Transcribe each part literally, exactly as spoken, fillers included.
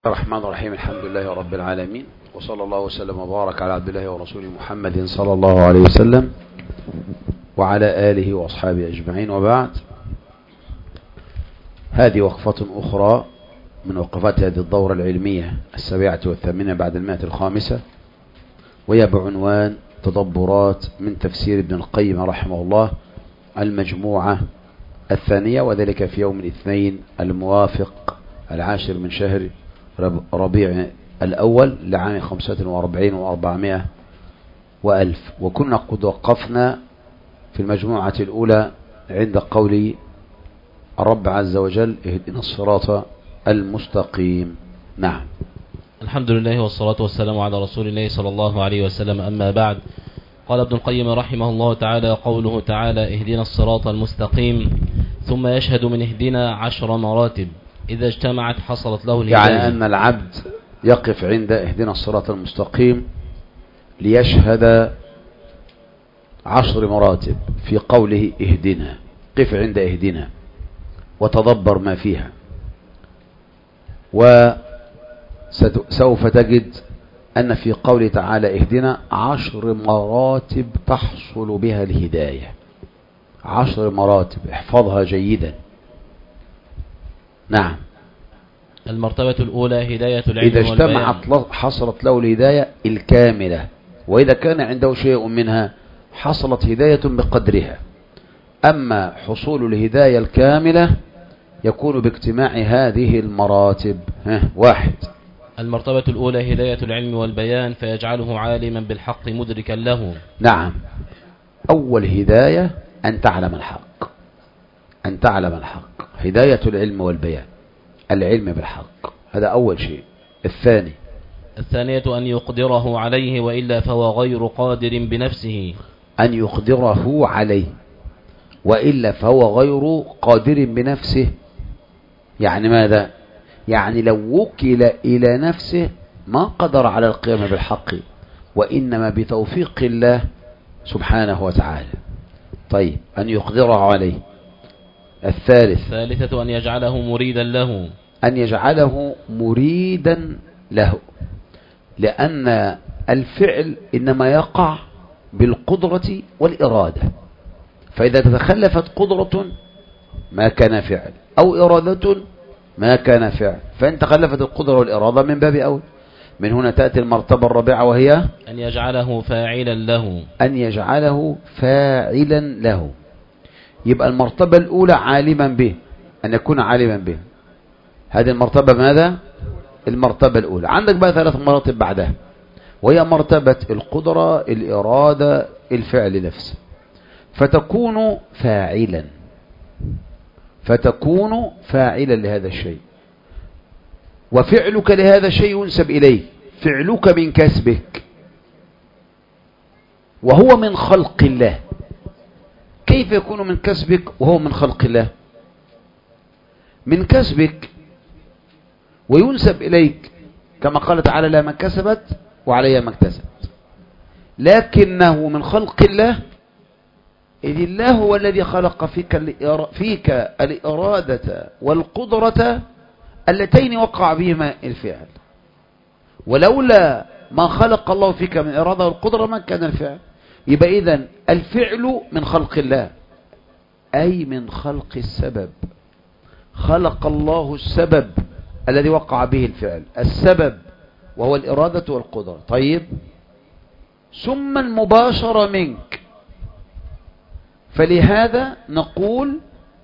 الرحمن الرحيم. الحمد لله رب العالمين، وصلى الله وسلم وبارك على عبد الله ورسوله محمد صلى الله عليه وسلم وعلى آله وأصحابه أجمعين، وبعد. هذه وقفة أخرى من وقفات هذه الدورة العلمية السابعة والثامنة بعد المائة الخامسة، وهي بعنوان تدبرات من تفسير ابن القيم رحمه الله المجموعة الثانية، وذلك في يوم الاثنين الموافق العاشر من شهر ربيع الأول لعام خمسة وأربعين وأربعمائة وألف. وكنا قد وقفنا في المجموعة الأولى عند قول الرب عز وجل: اهدنا الصراط المستقيم. نعم. الحمد لله والصلاة والسلام على رسول الله صلى الله عليه وسلم. أما بعد، قال ابن القيم رحمه الله تعالى: قوله تعالى اهدنا الصراط المستقيم، ثم يشهد من اهدنا عشر مراتب إذا اجتمعت حصلت له الهداية. يعني أن العبد يقف عند اهدنا الصراط المستقيم ليشهد عشر مراتب في قوله اهدنا. قف عند اهدنا وتدبر ما فيها، وسوف تجد أن في قوله تعالى اهدنا عشر مراتب تحصل بها الهداية. عشر مراتب، احفظها جيدا. نعم. المرتبة الأولى هداية العلم إذا اجتمعت حصلت له الهداية الكاملة، وإذا كان عنده شيء منها حصلت هداية بقدرها. أما حصول الهداية الكاملة يكون باجتماع هذه المراتب. واحد: المرتبة الأولى هداية العلم والبيان، فيجعله عالما بالحق مدركا له. نعم. أول هداية أن تعلم الحق، أن تعلم الحق، هداية العلم والبيان، العلم بالحق، هذا أول شيء. الثاني الثانية أن يقدره عليه، وإلا فهو غير قادر بنفسه. أن يقدره عليه، وإلا فهو غير قادر بنفسه. يعني ماذا؟ يعني لو وكل إلى نفسه ما قدر على القيام بالحق، وإنما بتوفيق الله سبحانه وتعالى. طيب، أن يقدره عليه. الثالث الثالثة أن يجعله مريدا له، أن يجعله مريدا له، لأن الفعل إنما يقع بالقدرة والإرادة، فإذا تتخلفت قدرة ما كان فعل، أو إرادة ما كان فعل، فإن تخلفت القدرة والإرادة من باب أول. من هنا تأتي المرتبة الرابعة، وهي أن يجعله فاعلا له، أن يجعله فاعلا له. يبقى المرتبة الأولى عالما به، أن يكون عالما به. هذه المرتبة ماذا؟ المرتبة الأولى. عندك بقى ثلاث مراتب بعدها، وهي مرتبة القدرة، الإرادة، الفعل نفسه. فتكون فاعلا، فتكون فاعلا لهذا الشيء، وفعلك لهذا الشيء ينسب إليه. فعلك من كسبك، وهو من خلق الله. كيف يكون من كسبك وهو من خلق الله؟ من كسبك وينسب إليك، كما قال تعالى: لا ما كسبت وعليها ما اكتسبت. لكنه من خلق الله، إذ الله هو الذي خلق فيك فيك الإرادة والقدرة اللتين وقع بهما الفعل. ولولا ما خلق الله فيك من الإرادة والقدرة ما كان الفعل. يبقى إذن الفعل من خلق الله، أي من خلق السبب. خلق الله السبب الذي وقع به الفعل، السبب وهو الإرادة والقدرة. طيب، ثم المباشرة منك. فلهذا نقول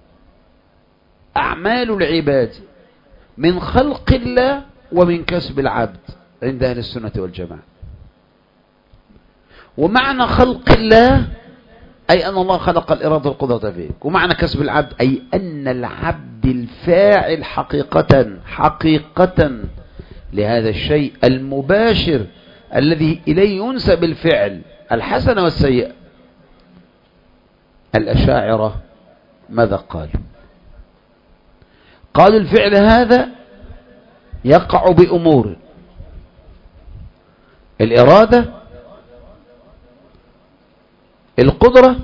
أعمال العباد من خلق الله ومن كسب العبد عند أهل السنة والجماعة. ومعنى خلق الله أي أن الله خلق الإرادة والقدرة فيك، ومعنى كسب العبد أي أن العبد الفاعل حقيقة حقيقة لهذا الشيء المباشر الذي إليه ينسب الفعل الحسن والسيء. الأشاعرة ماذا قالوا؟ قالوا الفعل هذا يقع بأمور: الإرادة، القدرة،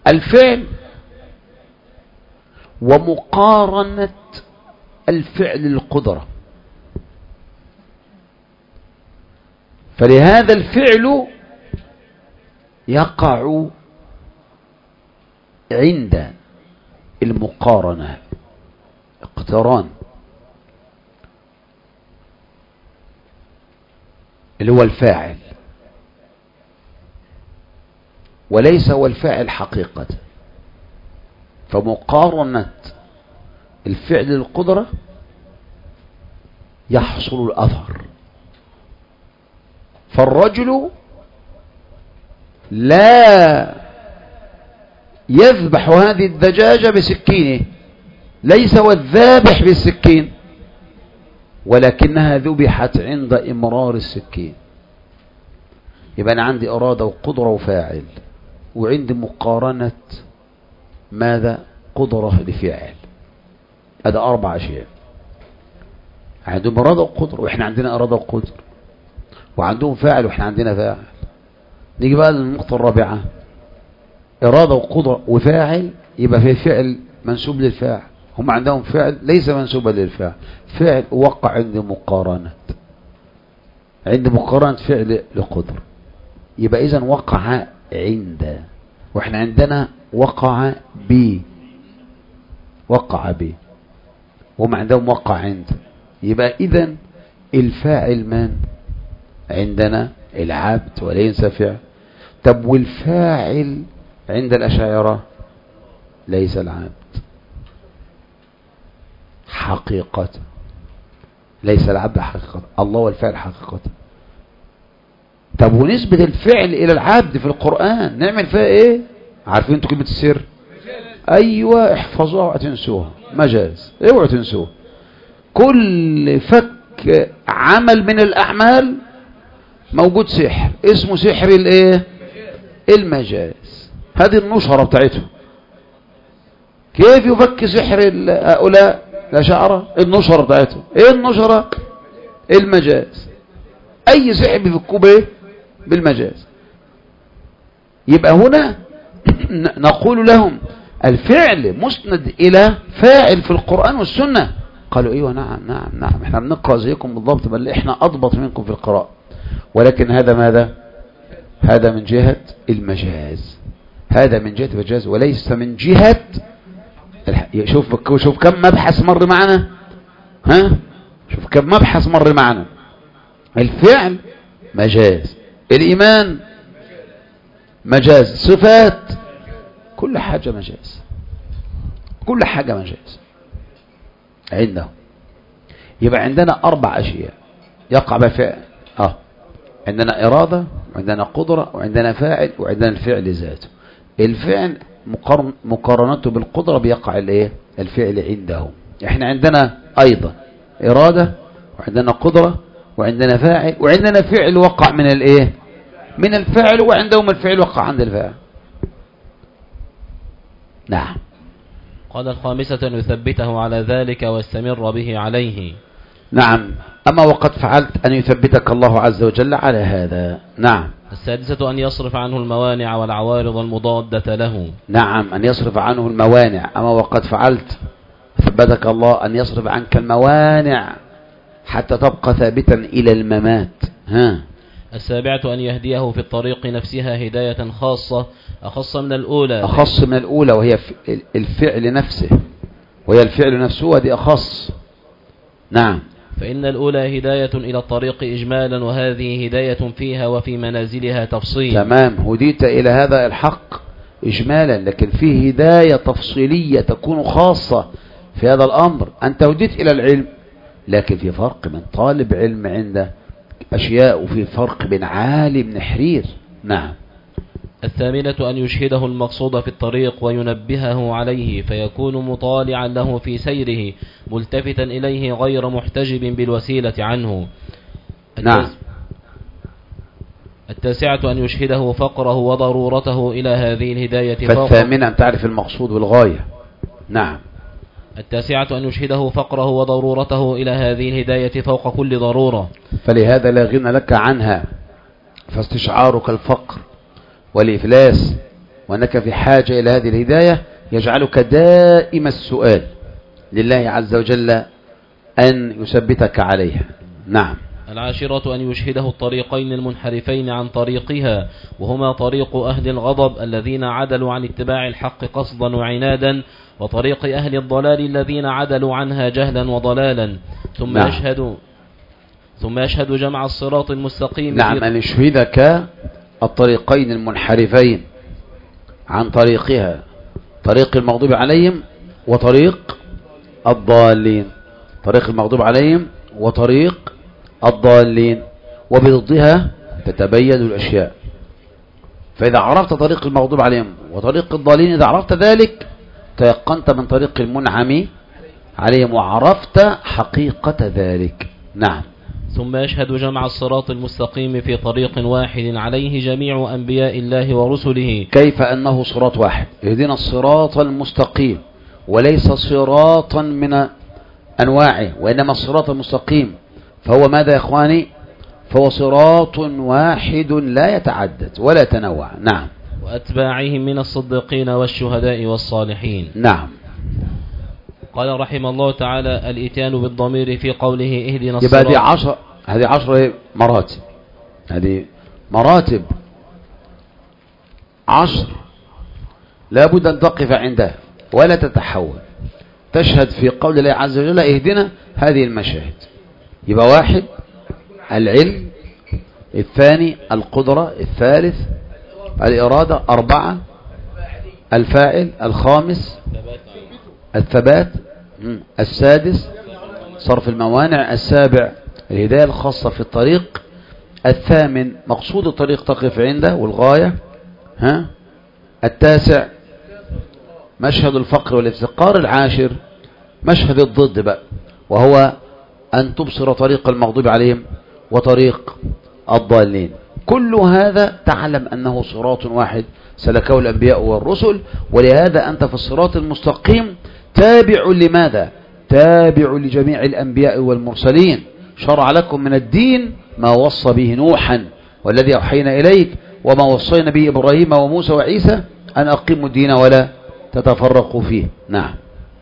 الفعل ومقارنة الفعل للقدرة. فلهذا الفعل يقع عند المقارنة اقتران، اللي هو الفاعل، وليس هو الفاعل حقيقة. فمقارنة الفعل للقدرة يحصل الأثر. فالرجل لا يذبح هذه الدجاجة بسكينه، ليس هو الذابح بالسكين، ولكنها ذبحت عند إمرار السكين. يبقى أنا عندي إرادة وقدرة وفاعل، وعندي مقارنة ماذا؟ قدرة لفعل. هذا أربع أشياء. عندهم إرادة وقدرة، وإحنا عندنا إرادة وقدرة، وعندهم فاعل وإحنا عندنا فاعل. نيجي بقى للنقطة الرابعة، إرادة وقدرة وفاعل، يبقى في فعل منسوب للفاعل. هم عندهم فعل ليس منسوبا للفاعل، فعل وقع عند مقارنة، عند مقارنة فعل لقدر. يبقى إذن وقع عند، وإحنا عندنا وقع ب، وقع ب، وهم عندهم وقع عند. يبقى إذن الفاعل من عندنا؟ العبد، وليس فعل. طب والفاعل عند الأشاعرة ليس العبد حقيقة، ليس العبد حقيقة، الله هو الفعل حقيقة. طب ونسبة الفعل إلى العبد في القرآن نعمل فيها إيه؟ عارفين انتوا كلمة السر؟ أيوة، احفظوها اوعوا تنسوها، مجاز، اوعوا تنسوها. كل فك عمل من الأعمال موجود سحر، اسمه سحر الايه؟ المجاز. هذه النشرة بتاعته. كيف يفك سحر هؤلاء الأشاعرة؟ النشرة بتاعته ايه؟ النشرة المجاز. اي سحر بيفكوه بايه؟ بالمجاز. يبقى هنا نقول لهم الفعل مسند الى فاعل في القرآن والسنة. قالوا ايوه نعم نعم نعم، احنا بنقرأ زيكم بالضبط، بل احنا اضبط منكم في القراءة. ولكن هذا ماذا؟ هذا من جهة المجاز، هذا من جهة المجاز وليس من جهة الح... شوف شوف كم مبحث مر معنا، ها؟ شوف كم مبحث مر معنا. الفعل مجاز، الإيمان مجاز، صفات، كل حاجة مجاز، كل حاجة مجاز عنده. يبقى عندنا أربع أشياء يقع بفعل. اه عندنا إرادة، وعندنا قدرة، وعندنا فاعل، وعندنا الفعل ذاته. الفعل مقارن مقارنته بالقدرة بيقع الايه؟ الفعل عنده. احنا عندنا ايضا إرادة، وعندنا قدرة، وعندنا فاعل، وعندنا فعل وقع من الايه؟ من الفاعل، وعندهم الفعل وقع عند الفاعل. نعم. قال الخامسة أن يثبته على ذلك ويستمر به عليه. نعم. أما وقد فعلت أن يثبتك الله عز وجل على هذا. نعم. السادسة أن يصرف عنه الموانع والعوارض المضادة له. نعم، أن يصرف عنه الموانع. أما وقد فعلت ثبتك الله أن يصرف عنك الموانع حتى تبقى ثابتا إلى الممات. ها. السابعة أن يهديه في الطريق نفسها هداية خاصة أخص من الأولى. أخص من الأولى، وهي الفعل نفسه، وهي الفعل نفسه، ودي أخص. نعم. فإن الأولى هداية إلى الطريق إجمالا، وهذه هداية فيها وفي منازلها تفصيل. تمام، هديت إلى هذا الحق إجمالا، لكن فيه هداية تفصيلية تكون خاصة في هذا الأمر. أنت هديت إلى العلم، لكن في فرق من طالب علم عنده أشياء، وفي فرق بين عالم نحرير. نعم. الثامنة أن يشهده المقصود في الطريق وينبهه عليه، فيكون مطالعا له في سيره ملتفتا إليه غير محتجب بالوسيلة عنه. نعم. التاسعة أن يشهده فقره وضرورته إلى هذه الهداية فوق. فالثامنة أن تعرف المقصود والغاية. نعم. التاسعة أن يشهده فقره وضرورته إلى هذه الهداية فوق كل ضرورة، فلهذا لا غنى لك عنها، فاستشعارك الفقر والإفلاس وأنك في حاجة إلى هذه الهداية يجعلك دائم السؤال لله عز وجل أن يثبتك عليها. نعم. العاشرة أن يشهده الطريقين المنحرفين عن طريقها، وهما طريق أهل الغضب الذين عدلوا عن اتباع الحق قصدا وعنادا، وطريق أهل الضلال الذين عدلوا عنها جهلا وضلالا. ثم نعم. يشهد ثم يشهد جمع الصراط المستقيم. نعم، أن يشهدك الطريقين المنحرفين عن طريقها، طريق المغضوب عليهم وطريق الضالين، طريق المغضوب عليهم وطريق الضالين، وبضدها تتبين الأشياء. فإذا عرفت طريق المغضوب عليهم وطريق الضالين، إذا عرفت ذلك تيقنت من طريق المنعم عليهم وعرفت حقيقة ذلك. نعم. ثم يشهد جمع الصراط المستقيم في طريق واحد عليه جميع أنبياء الله ورسله. كيف أنه صراط واحد؟ اهدنا الصراط المستقيم، وليس صراطا من أنواعه، وإنما الصراط المستقيم فهو ماذا يا إخواني؟ فهو صراط واحد لا يتعدد ولا يتنوع. نعم. وأتباعهم من الصديقين والشهداء والصالحين. نعم. قال رحمه الله تعالى: الإتيان بالضمير في قوله اهدنا الصراط. يبقى هذه عشر هذه عشر مراتب، هذه مراتب عشر لابد أن تقف عندها ولا تتحول، تشهد في قول الله عز وجل اهدنا هذه المشاهد. يبقى واحد العلم، الثاني القدرة، الثالث الإرادة، أربعة الفاعل، الخامس الثبات، السادس صرف الموانع، السابع الهداية الخاصة في الطريق، الثامن مقصود الطريق تقف عنده والغاية، ها التاسع مشهد الفقر والافتقار، العاشر مشهد الضد بقى وهو أن تبصر طريق المغضوب عليهم وطريق الضالين. كل هذا تعلم أنه صراط واحد سلكه الأنبياء والرسل، ولهذا أنت في الصراط المستقيم تابع لماذا؟ تابع لجميع الأنبياء والمرسلين. شرع لكم من الدين ما وصى به نوحا والذي أوحينا إليك وما وصينا به إبراهيم وموسى وعيسى أن أقيموا الدين ولا تتفرقوا فيه. نعم.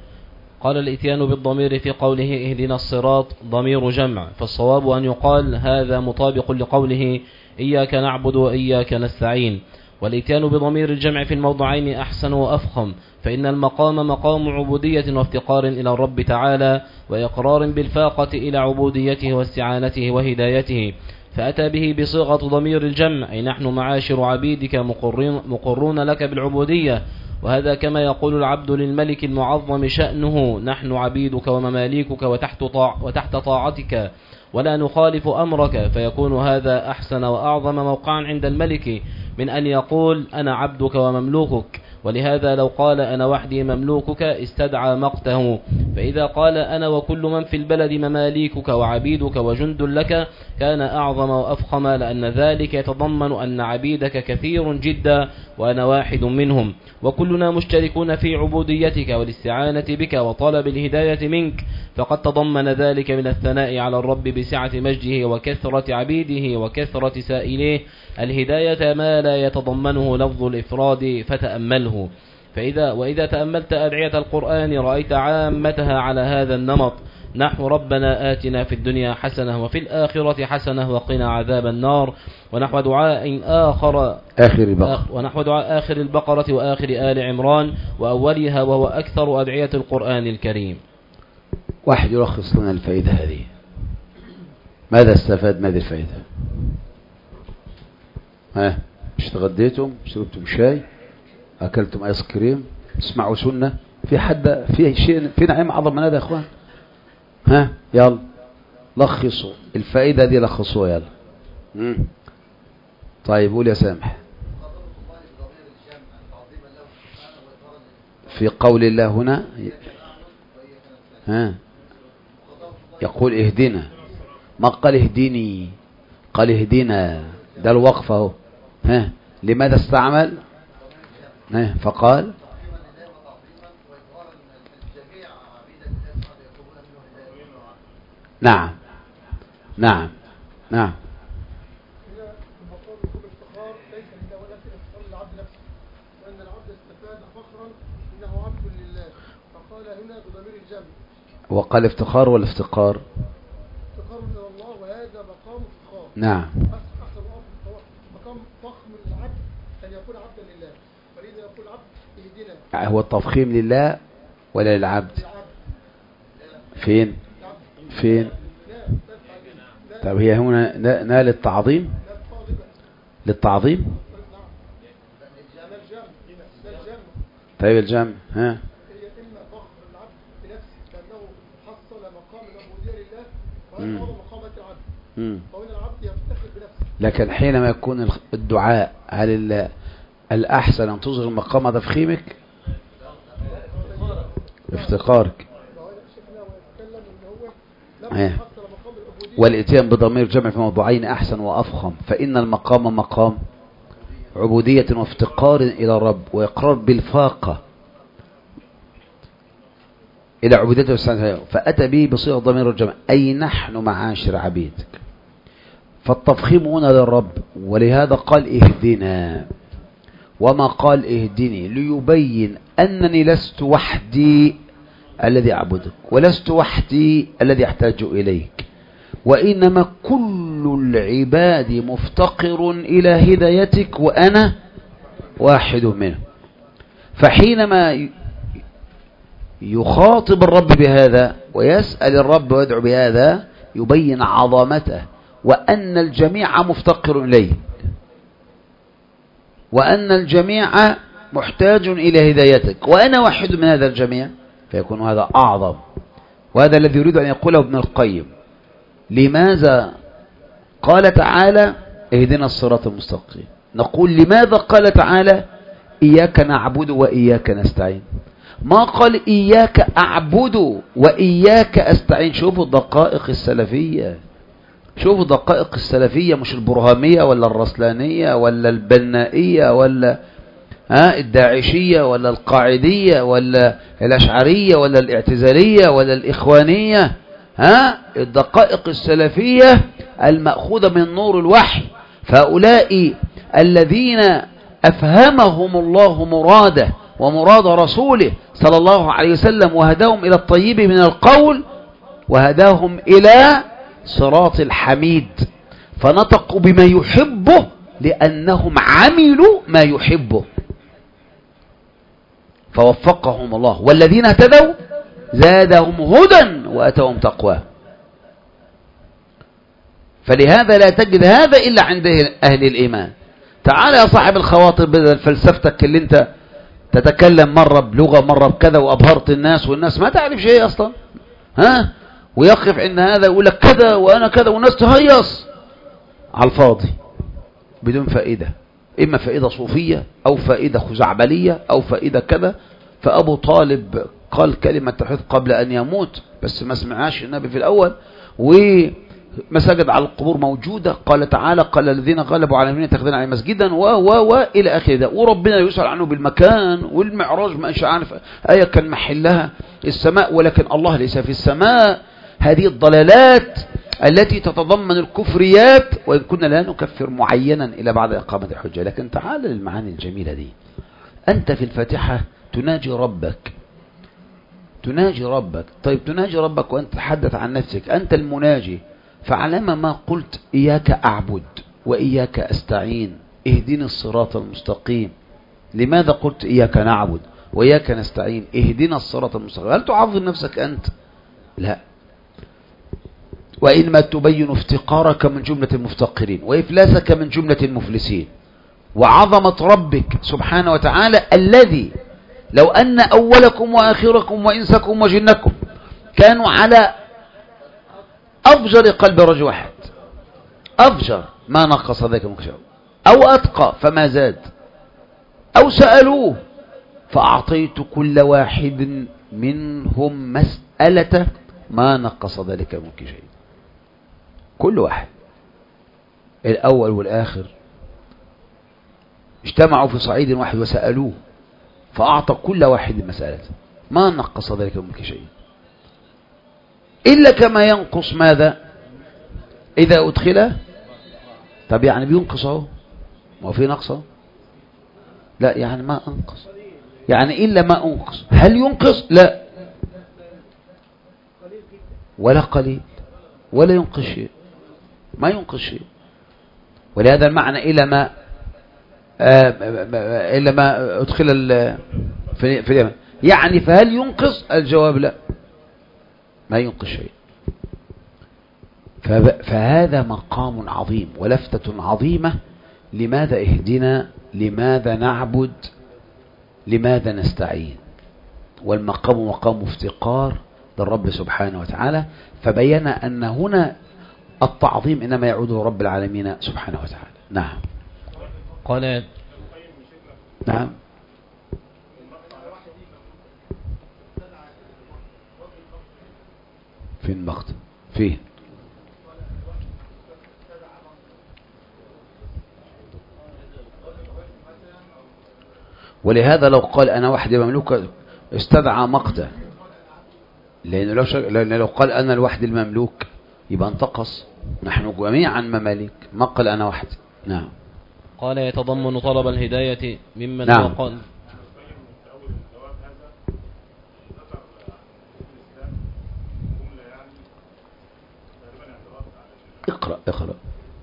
قال الإتيان بالضمير في قوله اهدنا الصراط ضمير جمع، فالصواب أن يقال هذا مطابق لقوله إياك نعبد وإياك نستعين. والإتيان بضمير الجمع في الموضعين أحسن وأفخم، فإن المقام مقام عبودية وافتقار إلى الرب تعالى وإقرار بالفاقة إلى عبوديته واستعانته وهدايته، فأتى به بصيغة ضمير الجمع أي نحن معاشر عبيدك مقرون, مقرون لك بالعبودية. وهذا كما يقول العبد للملك المعظم شأنه نحن عبيدك ومماليكك وتحت, طاع وتحت طاعتك ولا نخالف أمرك، فيكون هذا أحسن وأعظم موقعا عند الملك من أن يقول أنا عبدك ومملوكك. ولهذا لو قال أنا وحدي مملوكك استدعى مقته، فإذا قال أنا وكل من في البلد مماليكك وعبيدك وجند لك كان أعظم وأفخم، لأن ذلك يتضمن أن عبيدك كثير جدا وأنا واحد منهم، وكلنا مشتركون في عبوديتك والاستعانة بك وطلب الهداية منك، فقد تضمن ذلك من الثناء على الرب بسعة مجده وكثرة عبيده وكثرة سائليه الهداية ما لا يتضمنه لفظ الإفراد، فتأمله. فإذا وإذا تأملت أدعية القرآن رأيت عامتها على هذا النمط، نحو ربنا آتنا في الدنيا حسنة وفي الآخرة حسنة وقنا عذاب النار، ونحو دعاء آخر آخر البقرة ونحو دعاء آخر البقرة وآخر آل عمران وأولها، وهو أكثر أدعية القرآن الكريم. واحد يلخص لنا الفائدة هذه، ماذا استفاد من هذه الفائدة؟ ها مش تغديتم، شربتم شاي، أكلتم آيس كريم، تسمعوا سنة؟ في حد في شيء في نعيم أعظم من هذا يا أخوان؟ ها يلا لخصوا الفائدة دي، لخصوها يلا. مم. طيب قول يا سامح. في قول الله هنا ها يقول اهدنا، ما قال اهديني، قال اهدنا، ده الوقف اهو. ها لماذا استعمل؟ ها فقال نعم نعم نعم أن العبد استفاد فخرا إنه عبد لله، فقال هنا بضمير الجمع. وقال افتخار ولا افتقار؟ افتخار من الله، وهذا مقام افتخار. نعم. أحسن مقام فخم للعبد أن يكون عبدا لله، فإذا يقول عبد اهدنا. هو التفخيم لله ولا للعبد؟ فين فين طب هي هنا نا للتعظيم للتعظيم طيب الجمع ها هي إما فخر العبد بنفسه لأنه حصل مقام العبودية لله، وهذا هو مقامة العبد، فهنا العبد يفتخر بنفسه. لكن حينما يكون الدعاء هل الأحسن أن تظهر مقام تفخيمك افتقارك والاتيان بضمير جمع في موضوعين أحسن وأفخم، فإن المقام مقام عبودية وافتقار إلى الرب وإقرار بالفاقة إلى عبوديته والسنة، فأتى به بصيغة ضمير الجمع أي نحن معاشر عبيدك، فالتفخيم هنا للرب، ولهذا قال اهدنا، وما قال اهدني ليبين أنني لست وحدي الذي أعبدك، ولست وحدي الذي أحتاج إليك، وإنما كل العباد مفتقر إلى هدايتك وأنا واحد منهم. فحينما يخاطب الرب بهذا ويسأل الرب ويدعو بهذا يبين عظمته، وأن الجميع مفتقر إليه، وأن الجميع محتاج إلى هدايتك وأنا واحد من هذا الجميع، فيكون هذا أعظم. وهذا الذي يريد أن يقوله ابن القيم. لماذا قال تعالى اهدنا الصراط المستقيم؟ نقول لماذا قال تعالى إياك نعبد وإياك نستعين؟ ما قال إياك أعبد وإياك أستعين. شوفوا الدقائق السلفية، شوفوا الدقائق السلفية، مش البرهامية ولا الرسلانية ولا البنائية ولا ها الداعشية ولا القاعدية ولا الأشعرية ولا الاعتزالية ولا الإخوانية. ها الدقائق السلفية المأخوذة من نور الوحي، فهؤلاء الذين أفهمهم الله مراده ومراد رسوله صلى الله عليه وسلم، وهداهم إلى الطيب من القول وهداهم إلى صراط الحميد، فنطقوا بما يحبه لأنهم عملوا ما يحبه فوفقهم الله، والذين اهتدوا زادهم هدى وأتاهم تقوى. فلهذا لا تجد هذا إلا عند أهل الإيمان. تعال يا صاحب الخواطر بدل فلسفتك اللي انت تتكلم مرة بلغة مرة بكذا وأبهرت الناس والناس ما تعرف شيء أصلا، ها ويقف عند هذا يقول لك كذا وأنا كذا والناس تهيص على الفاضي بدون فائدة، إما فائدة صوفية أو فائدة خزعبلية أو فائدة كذا. فأبو طالب قال كلمة توحيد قبل أن يموت، بس ما سمعهاش النبي في الأول، ومساجد على القبور موجودة. قال تعالى قال الذين غلبوا على المؤمنين اتخذنا عليه مسجدا و و و إلى آخر ده، وربنا يسأل عنه بالمكان والمعراج ما إنش عارف آية كان محلها السماء ولكن الله ليس في السماء. هذه الضلالات التي تتضمن الكفريات، وإن كنا لا نكفر معينا إلى بعد إقامة الحجة. لكن تعال للمعاني الجميلة دي. أنت في الفاتحة تناجي ربك، تناجي ربك. طيب تناجي ربك وأنت تتحدث عن نفسك، أنت المناجي، فعلما ما قلت إياك أعبد وإياك أستعين اهدني الصراط المستقيم؟ لماذا قلت إياك نعبد وإياك نستعين اهدنا الصراط المستقيم؟ هل تعظم نفسك أنت؟ لا، وإنما تبين افتقارك من جملة المفتقرين وإفلاسك من جملة المفلسين، وعظمة ربك سبحانه وتعالى الذي لو أن أولكم وآخركم وإنسكم وجنكم كانوا على أفجر قلب رجل واحد، أفجر ما نقص ذلك من شيء، أو أتقى فما زاد، أو سألوه فأعطيت كل واحد منهم مسألة ما نقص ذلك من شيء. كل واحد الأول والآخر اجتمعوا في صعيد واحد وسألوه فأعطى كل واحد مسألة ما نقص ذلك من شيء، إلا كما ينقص ماذا إذا أدخله. طب يعني بينقصه، ما هو في نقصه، لا يعني ما أنقص، يعني إلا ما أنقص. هل ينقص؟ لا، ولا قليل ولا ينقص شيء، ما ينقص شيء. ولهذا المعنى إلا ما إلا ما أدخل في في اليمن، يعني فهل ينقص؟ الجواب لا، ما ينقص شيء. فهذا مقام عظيم ولفتة عظيمة. لماذا اهدنا؟ لماذا نعبد؟ لماذا نستعين؟ والمقام مقام افتقار للرب سبحانه وتعالى. فبين أن هنا التعظيم إنما يعوده رب العالمين سبحانه وتعالى. نعم. قال نعم. في المقت فيه. ولهذا لو قال أنا وحدي مملوك استدعى مقتا، لأنه لو, لأنه لو قال أنا الوحدي المملوك يبقى انتقص، نحن جميعا مماليك، ما قال أنا وحدي. نعم. قال يتضمن طلب الهداية ممن نعم. هو قال. اقرأ اقرأ.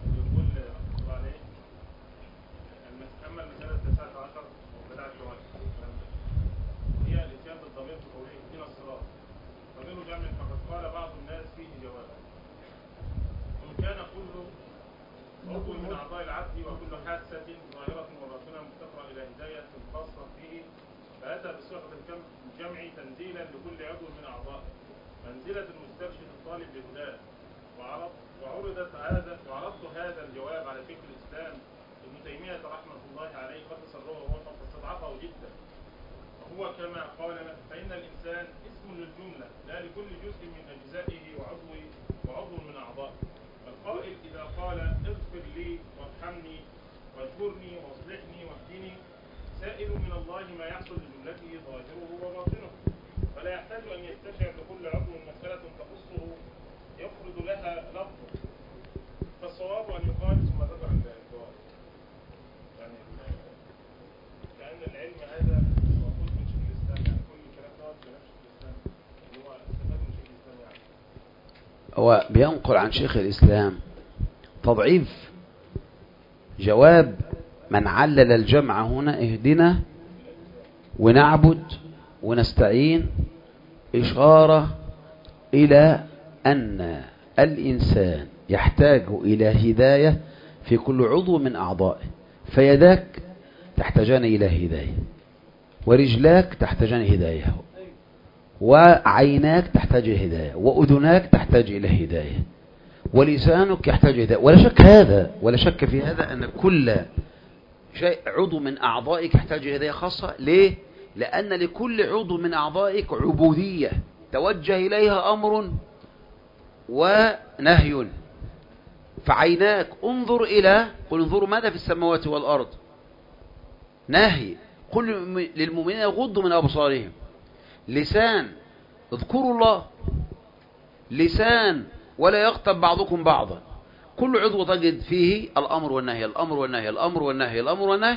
عضو من أعضاء العبد وكل حاسة ظاهرة وباطنة مفتقرة إلى هداية خاصة فيه، فأتى بالصيغة الجمع تنزيلا لكل عضو من أعضائه منزلة المسترشد الطالب لهداه. وعرض وعرضت هذا وعرضت هذا الجواب على شيخ الإسلام ابن تيمية رحمة الله عليه فتصرفه وقد استضعفه جدا. وهو كما قال فإن الإنسان اسم للجملة لا لكل جزء من أجزائه وعضو وعضو من أعضائه. القائل إذا قال اغفر لي وارحمني واجبرني واصلحني واهدني سائل من الله ما يحصل لجملته ظاهره وباطنه، فلا يحتاج أن يستشعر لكل عضو مسألة تخصه يفرض لها لفظه. فالصواب أن يقال ثم ذكر الجواب، يعني كأن العلم هذا موجود من شيخ الإسلام، يعني كل كلام ده بنفس الإسلام اللي هو استفاد من شيخ الإسلام. يعني هو بينقل عن شيخ الإسلام تضعيف جواب من علل الجمع هنا اهدنا ونعبد ونستعين، إشارة إلى أن الإنسان يحتاج إلى هداية في كل عضو من أعضائه. فيداك تحتاجان إلى هداية، ورجلاك تحتاجان هداية، وعيناك تحتاج إلى هداية، وأذناك تحتاج إلى هداية، ولسانك يحتاج إلى هداية. ولا شك هذا ولا شك في هذا أن كل شيء عضو من أعضائك يحتاج إلى هداية خاصة. ليه؟ لأن لكل عضو من أعضائك عبودية توجه إليها أمر ونهي. فعيناك انظر إلى قل انظروا ماذا في السماوات والأرض، نهي قل للمؤمنين يغضوا من أبصارهم. لسان اذكروا الله، لسان ولا يغتب بعضكم بعضا. كل عضو تجد فيه الأمر والنهي الأمر والنهي الأمر والنهي الأمر والنهي.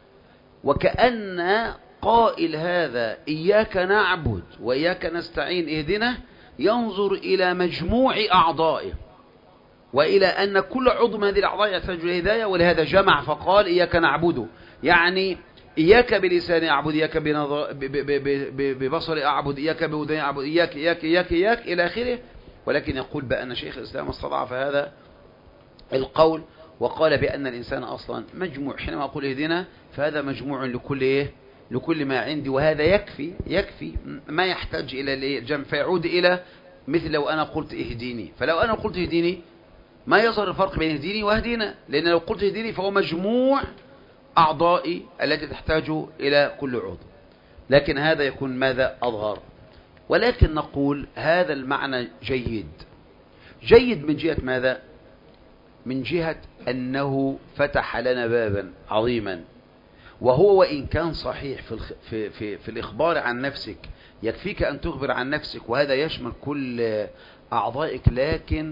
وكأن قائل هذا إياك نعبد وإياك نستعين اهدنا ينظر إلى مجموع أعضائه، وإلى أن كل عضو من هذه الأعضاء يحتاج إلى هداية. ولهذا جمع فقال إياك نعبد، يعني إياك بلساني أعبد، إياك ببصري أعبد، إياك بودني أعبد، إياك إياك إياك إياك إلى آخره. ولكن يقول بأن شيخ الإسلام استضعف هذا القول وقال بأن الإنسان أصلا مجموع. حينما أقول اهدنا فهذا مجموع لكل إيه؟ لكل ما عندي، وهذا يكفي يكفي ما يحتاج إلى الجمع. فيعود إلى مثل لو أنا قلت اهديني، فلو أنا قلت اهديني ما يظهر الفرق بين اهديني واهدينا، لأن لو قلت اهديني فهو مجموع أعضائي التي تحتاج إلى كل عضو، لكن هذا يكون ماذا؟ أظهر. ولكن نقول هذا المعنى جيد جيد من جهة ماذا؟ من جهة أنه فتح لنا بابا عظيما، وهو وإن كان صحيح في, الخ... في, في, في الإخبار عن نفسك، يكفيك أن تخبر عن نفسك وهذا يشمل كل أعضائك، لكن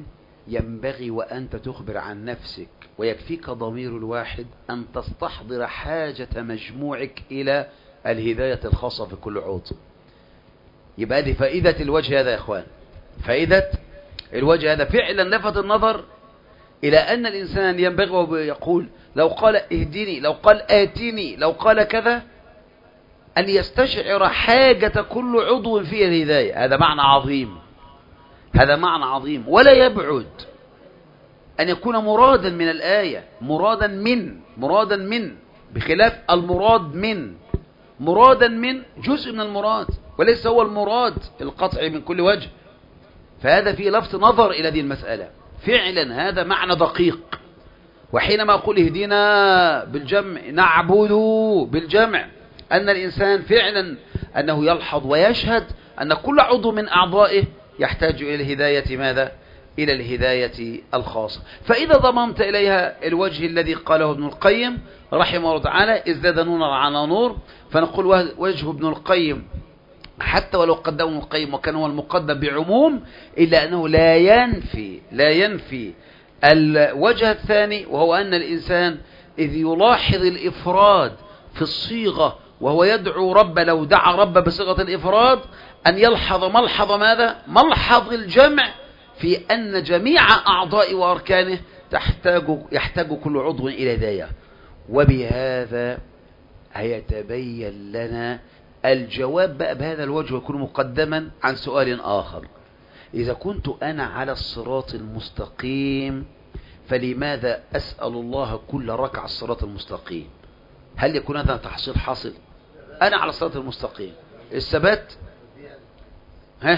ينبغي وأنت تخبر عن نفسك ويكفيك ضمير الواحد أن تستحضر حاجة مجموعك إلى الهداية الخاصة في كل عضو. يبقى هذه فائدة الوجه هذا يا إخوان، فائدة الوجه هذا فعلا لفت النظر إلى أن الإنسان ينبغي ويقول لو قال اهدني، لو قال آتني، لو قال كذا، أن يستشعر حاجة كل عضو فيه الهداية. هذا معنى عظيم، هذا معنى عظيم. ولا يبعد أن يكون مرادا من الآية، مرادا من مرادا من بخلاف المراد من مرادا من جزء من المراد وليس هو المراد القطعي من كل وجه. فهذا فيه لفت نظر إلى هذه المسألة، فعلا هذا معنى دقيق. وحينما أقول اهدنا بالجمع، نعبد بالجمع، أن الإنسان فعلا أنه يلحظ ويشهد أن كل عضو من أعضائه يحتاج إلى الهداية ماذا؟ إلى الهداية الخاصة. فإذا ضممت إليها الوجه الذي قاله ابن القيم رحمه الله تعالى ازداد نورا على نور، فنقول وجه ابن القيم حتى ولو قدمه ابن القيم وكان هو المقدم بعموم، إلا أنه لا ينفي لا ينفي الوجه الثاني، وهو أن الإنسان إذ يلاحظ الإفراد في الصيغة وهو يدعو رب، لو دعا رب بصيغة الإفراد، أن يلحظ ملحظ ماذا؟ ملحظ الجمع في أن جميع أعضاء وأركانه تحتاج يحتاج كل عضو إلى هداية. وبهذا هيتبين لنا الجواب بقى بهذا الوجه، يكون مقدما عن سؤال آخر. إذا كنت أنا على الصراط المستقيم فلماذا أسأل الله كل ركعة الصراط المستقيم؟ هل يكون هذا تحصيل حاصل؟ أنا على الصراط المستقيم، الثبات ها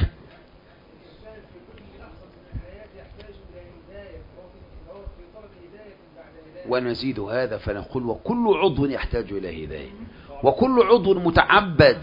ونزيد هذا فنقول وكل عضو يحتاج إلى هداية، وكل عضو متعبد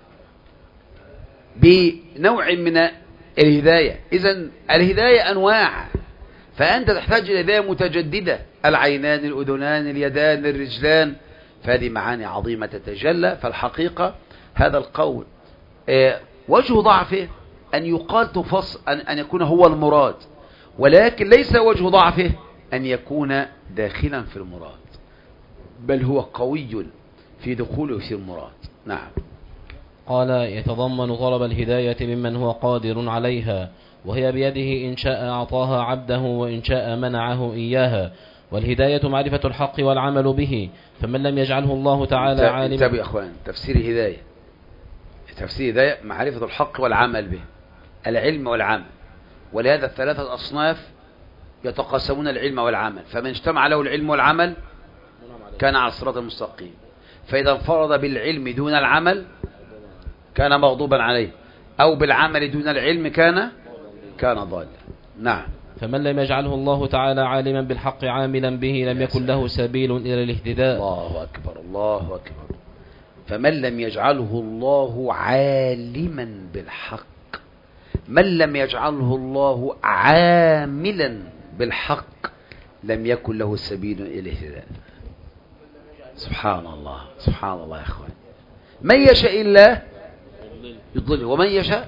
بنوع من الهداية. إذن الهداية أنواع، فأنت تحتاج إلى هداية متجددة، العينان، الأذنان، اليدان، الرجلان، فهذه معاني عظيمة تتجلى. فالحقيقة هذا القول وجه ضعفه أن يقال تفص أن, أن يكون هو المراد، ولكن ليس وجه ضعفه أن يكون داخلا في المراد، بل هو قوي في دخوله في المراد. نعم. قال يتضمن طلب الهداية ممن هو قادر عليها، وهي بيده إن شاء أعطاها عبده وإن شاء منعه إياها، والهداية معرفة الحق والعمل به، فمن لم يجعله الله تعالى عالما. انتبه يا أخوان، تفسير هداية، تفسير هداية معرفة الحق والعمل به، العلم والعمل. ولهذا الثلاثة أصناف يتقاسمون العلم والعمل، فمن اجتمع له العلم والعمل كان على الصراط المستقيم، فإذا انفرد بالعلم دون العمل كان مغضوبا عليه، أو بالعمل دون العلم كان كان ضالا. نعم. فمن لم يجعله الله تعالى عالما بالحق عاملا به لم يكن له سبيل إلى الاهتداء. الله أكبر، الله أكبر. فمن لم يجعله الله عالما بالحق، من لم يجعله الله عاملا بالحق لم يكن له سبيل إلى الاهتداء. سبحان الله، سبحان الله يا أخوان. من يشاء الله يضلل ومن يشاء.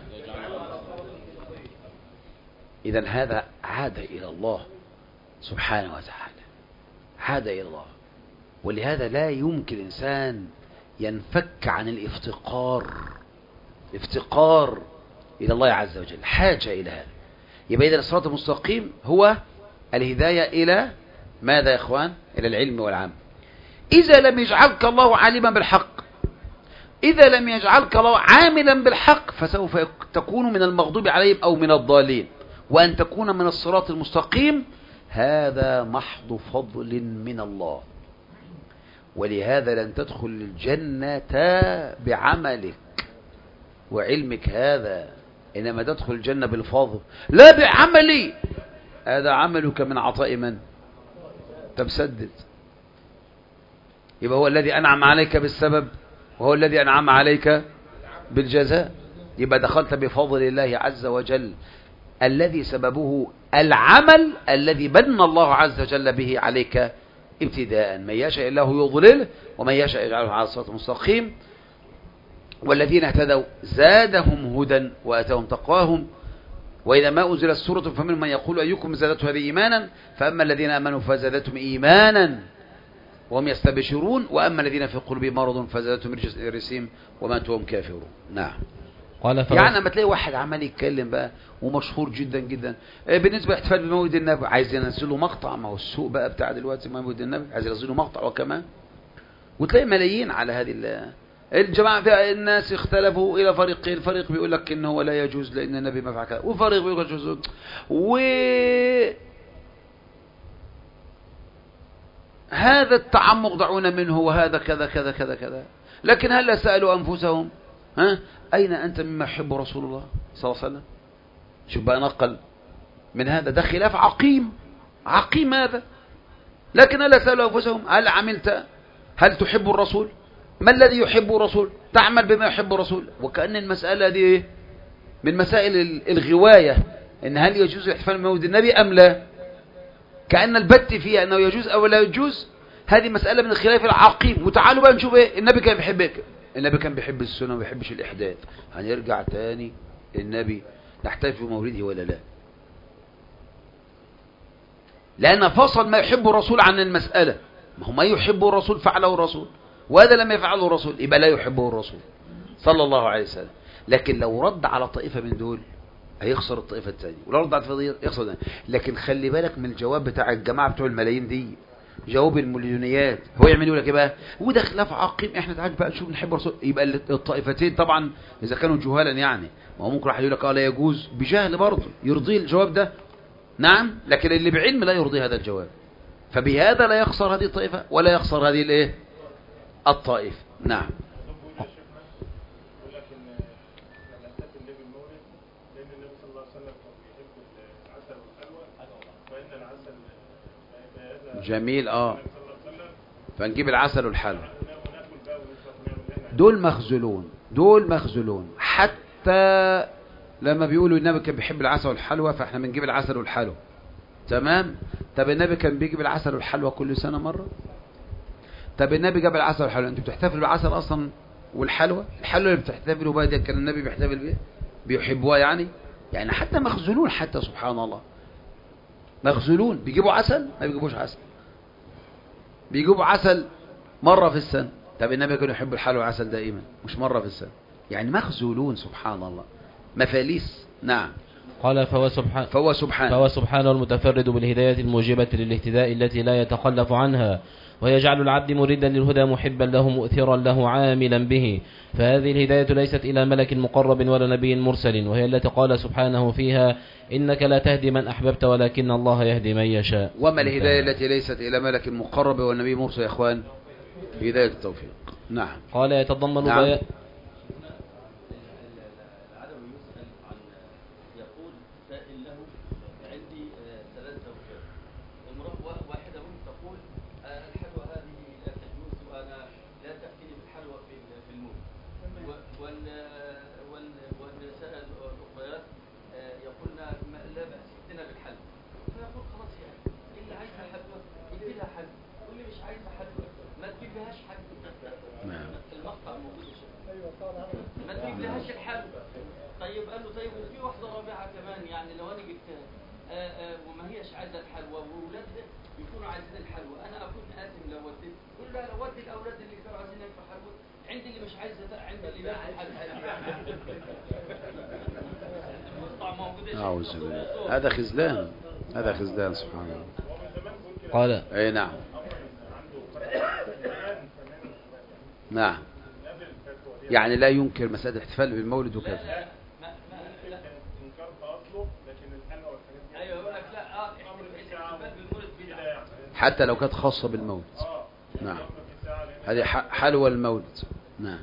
إذن هذا عاد إلى الله سبحانه وتعالى، عاد إلى الله. ولهذا لا يمكن إنسان ينفك عن الافتقار، افتقار إلى الله عز وجل، حاجة إلى هذا. يبقى إذن الصراط المستقيم هو الهداية إلى ماذا يا إخوان؟ إلى العلم والعمل. إذا لم يجعلك الله عالما بالحق، إذا لم يجعلك الله عاملا بالحق، فسوف تكون من المغضوب عليهم أو من الضالين. وأن تكون من الصراط المستقيم هذا محض فضل من الله. ولهذا لن تدخل الجنة بعملك وعلمك هذا، إنما تدخل الجنة بالفضل لا بعملي. هذا عملك من عطاء من؟ تبسدد. يبقى هو الذي أنعم عليك بالسبب، وهو الذي أنعم عليك بالجزاء. يبقى دخلت بفضل الله عز وجل الذي سببه العمل الذي بنى الله عز وجل به عليك ابتداء. من يشاء الله يضلله ومن يشاء يجعله على الصراط المستقيم. والذين اهتدوا زادهم هدى وآتاهم تقواهم. وإذا ما أنزلت سورة فمنهم من يقول أيكم زادته هذه إيمانا فأما الذين آمنوا فزادتهم إيمانا وهم يستبشرون وأما الذين في قلوبهم مرض فزادتهم رجسهم وماتوا وهم كافرون. نعم. قال يعني لما تلاقي واحد عمال يتكلم بقى ومشهور جدا جدا بالنسبة لاحتفال بمولد النبي، عايز ينزله مقطع، ما هو السوق بقى بتاع دلوقتي مولد النبي عايز ينزله مقطع وكمان، وتلاقي ملايين على هذه الجماعة. فيها الناس اختلفوا إلى فريقين، فريق بيقول لك إنه هو لا يجوز لأن النبي ما فعل كذا، وفريق بيقول لك يجوز. و هذا التعمق دعونا منه وهذا كذا كذا كذا كذا. لكن هل سألوا أنفسهم ها أين أنت مما يحب رسول الله صلى الله عليه وسلم؟ شوف بقى نقل من هذا، ده خلاف عقيم عقيم هذا. لكن هل سألوا أنفسهم هل عملت، هل تحب الرسول؟ ما الذي يحب الرسول؟ تعمل بما يحب الرسول. وكأن المسألة دي إيه؟ من مسائل الغواية، إن هل يجوز احتفال بمولد النبي أم لا؟ كأن البت فيها أنه يجوز أو لا يجوز، هذه مسألة من الخلاف العقيم. وتعالوا بقى نشوف إيه النبي كان بيحب إيه. النبي كان بيحب السنة وما بيحبش الإحداث. هنرجع تاني النبي نحتفل بمولده ولا لا؟ لأن فصل ما يحب الرسول عن المسألة. ما هو ما يحبه الرسول فعله الرسول، وهذا لم يفعله الرسول يبقى لا يحبه الرسول صلى الله عليه وسلم. لكن لو رد على طائفة من دول هيخسر الطائفة الثانية، ولو رد على الطائفة يخسر الثانية. لكن خلي بالك من الجواب بتاع الجماعة بتوع الملايين دي، جواب المليونيات. هو يعمل يقول لك ايه بقى؟ وده خلاف عقيم، احنا تعال بقى نشوف نحب الرسول. يبقى الطائفتين طبعا اذا كانوا جهالا يعني، ما هو ممكن واحد يقول لك اه لا يجوز بجهل برضه يرضيه الجواب ده، نعم، لكن اللي بعلم لا يرضي هذا الجواب. فبهذا لا يخسر هذه الطائفة ولا يخسر هذه الايه الطائفة. نعم. جميل. اه فنجيب العسل والحلوى. دول مخزولون، دول مخزولون. حتى لما بيقولوا النبي كان بيحب العسل والحلوى فاحنا بنجيب العسل والحلوى. تمام. طب النبي كان بيجيب العسل والحلوى كل سنة مرة؟ طب النبي جاب العسل والحلوى، انتوا بتحتفلوا بالعسل اصلا والحلوى؟ الحلوى اللي بتحتفلوا بها دي كان النبي بيحتفل بيها، بيحبوها يعني. يعني حتى مخزولون، حتى سبحان الله مخزولون. بيجيبوا عسل؟ ما بيجيبوش عسل، بيجيبوا عسل مرة في السنة. طب النبي كان يحب الحلوى والعسل دائما مش مرة في السنة. يعني مخزولون سبحان الله، مفاليس. نعم. قال فهو سبحانه فهو سبحانه فهو سبحانه المتفرد بالهداية الموجبة للاهتداء التي لا يتخلف عنها، وهي جعل العبد مريدا للهدى محبا له مؤثرا له عاملا به. فهذه الهداية ليست إلى ملك مقرب ولا نبي مرسل، وهي التي قال سبحانه فيها إنك لا تهدي من أحببت ولكن الله يهدي من يشاء. وما الهداية التي ليست إلى ملك مقرب والنبي مرسل يا إخوان؟ هداية التوفيق. نعم. قال يتضمن نعم. بيان ما تجيبلهاش الحل. طيب قال له طيب وفي واحده رابعه كمان، يعني لو انا جبتها آآ آآ وما هيش عايزه الحلوى واولادها يكونوا عايزين الحلوى، انا اكون آثم لو وديت. قول له لو ودي الاولاد اللي كانوا عايزين ياكلوا حلوى، عندي اللي مش عايزه ده، عندي اللي بياكل حلوى. هذا خذلان، هذا خذلان سبحان الله. قال اي نعم. نعم. يعني لا ينكر مسألة الاحتفال بالمولد وكذا. انكار في اصله، لكن الحلوى والحاجات دي ايوه يقول لك لا اه الاحتفال بالمولد بدعه حتى لو كانت خاصة بالمولد. نعم. هذه حلوى المولد. نعم.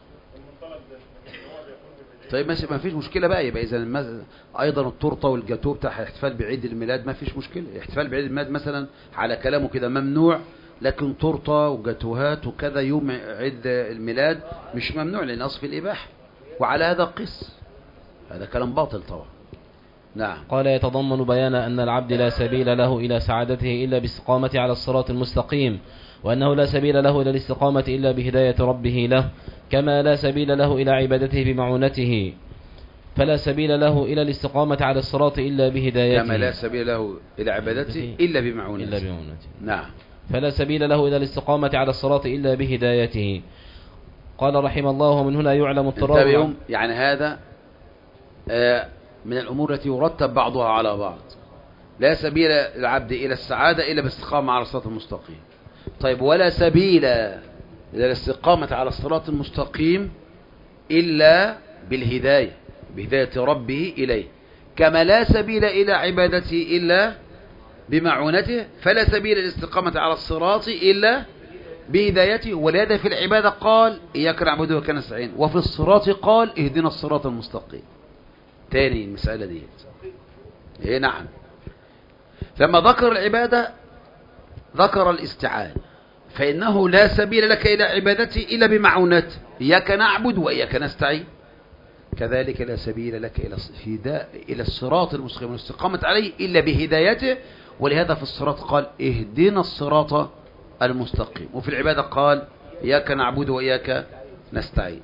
طيب ما فيش مشكلة بقى. يبقى إذا أيضا التورته والجاتوه بتاع الاحتفال بعيد الميلاد ما فيش مشكلة. الاحتفال بعيد الميلاد مثلا على كلامه كده ممنوع، لكن تورته وجاتوهات وكذا يوم عيد الميلاد مش ممنوع لأن أصل في الإباحة. وعلى هذا قس، هذا كلام باطل طبعا. نعم. قال يتضمن بيان أن العبد لا سبيل له إلى سعادته إلا باستقامة على الصراط المستقيم، وأنه لا سبيل له إلى الاستقامة إلا بهداية ربه له، كما لا سبيل له إلى عبادته بمعونته. فلا سبيل له إلى الاستقامة على الصراط إلا بهدايته كما لا سبيل له إلى عبادته إلا بمعونته إلا بمعونته نعم. فلا سبيل له إلى الاستقامة على الصراط إلا بهدايته. قال رحمه الله ومن هنا يعلم اضطرار يعني هذا آه من الأمور التي يرتب بعضها على بعض. لا سبيل العبد إلى السعادة إلا بالاستقامة على الصراط المستقيم. طيب ولا سبيل إلى الاستقامة على الصراط المستقيم إلا بالهداية بهداية ربه إليه. كما لا سبيل إلى عبادته إلا بمعونته فلا سبيل الاستقامة على الصراط إلا بهدايته. ولهذا في العبادة قال إياك نعبد وإياك نستعين وفي الصراط قال اهدنا الصراط المستقيم. تاني المسألة دي إيه نعم. لما ذكر العبادة ذكر الاستعانة فإنه لا سبيل لك إلى عبادته إلا بمعونته إياك نعبد وإياك نستعين. كذلك لا سبيل لك إلى إلى الصراط المستقيم والاستقامة عليه إلا بهدايته. ولهذا في الصراط قال اهدنا الصراط المستقيم وفي العبادة قال إياك نعبد وإياك نستعين.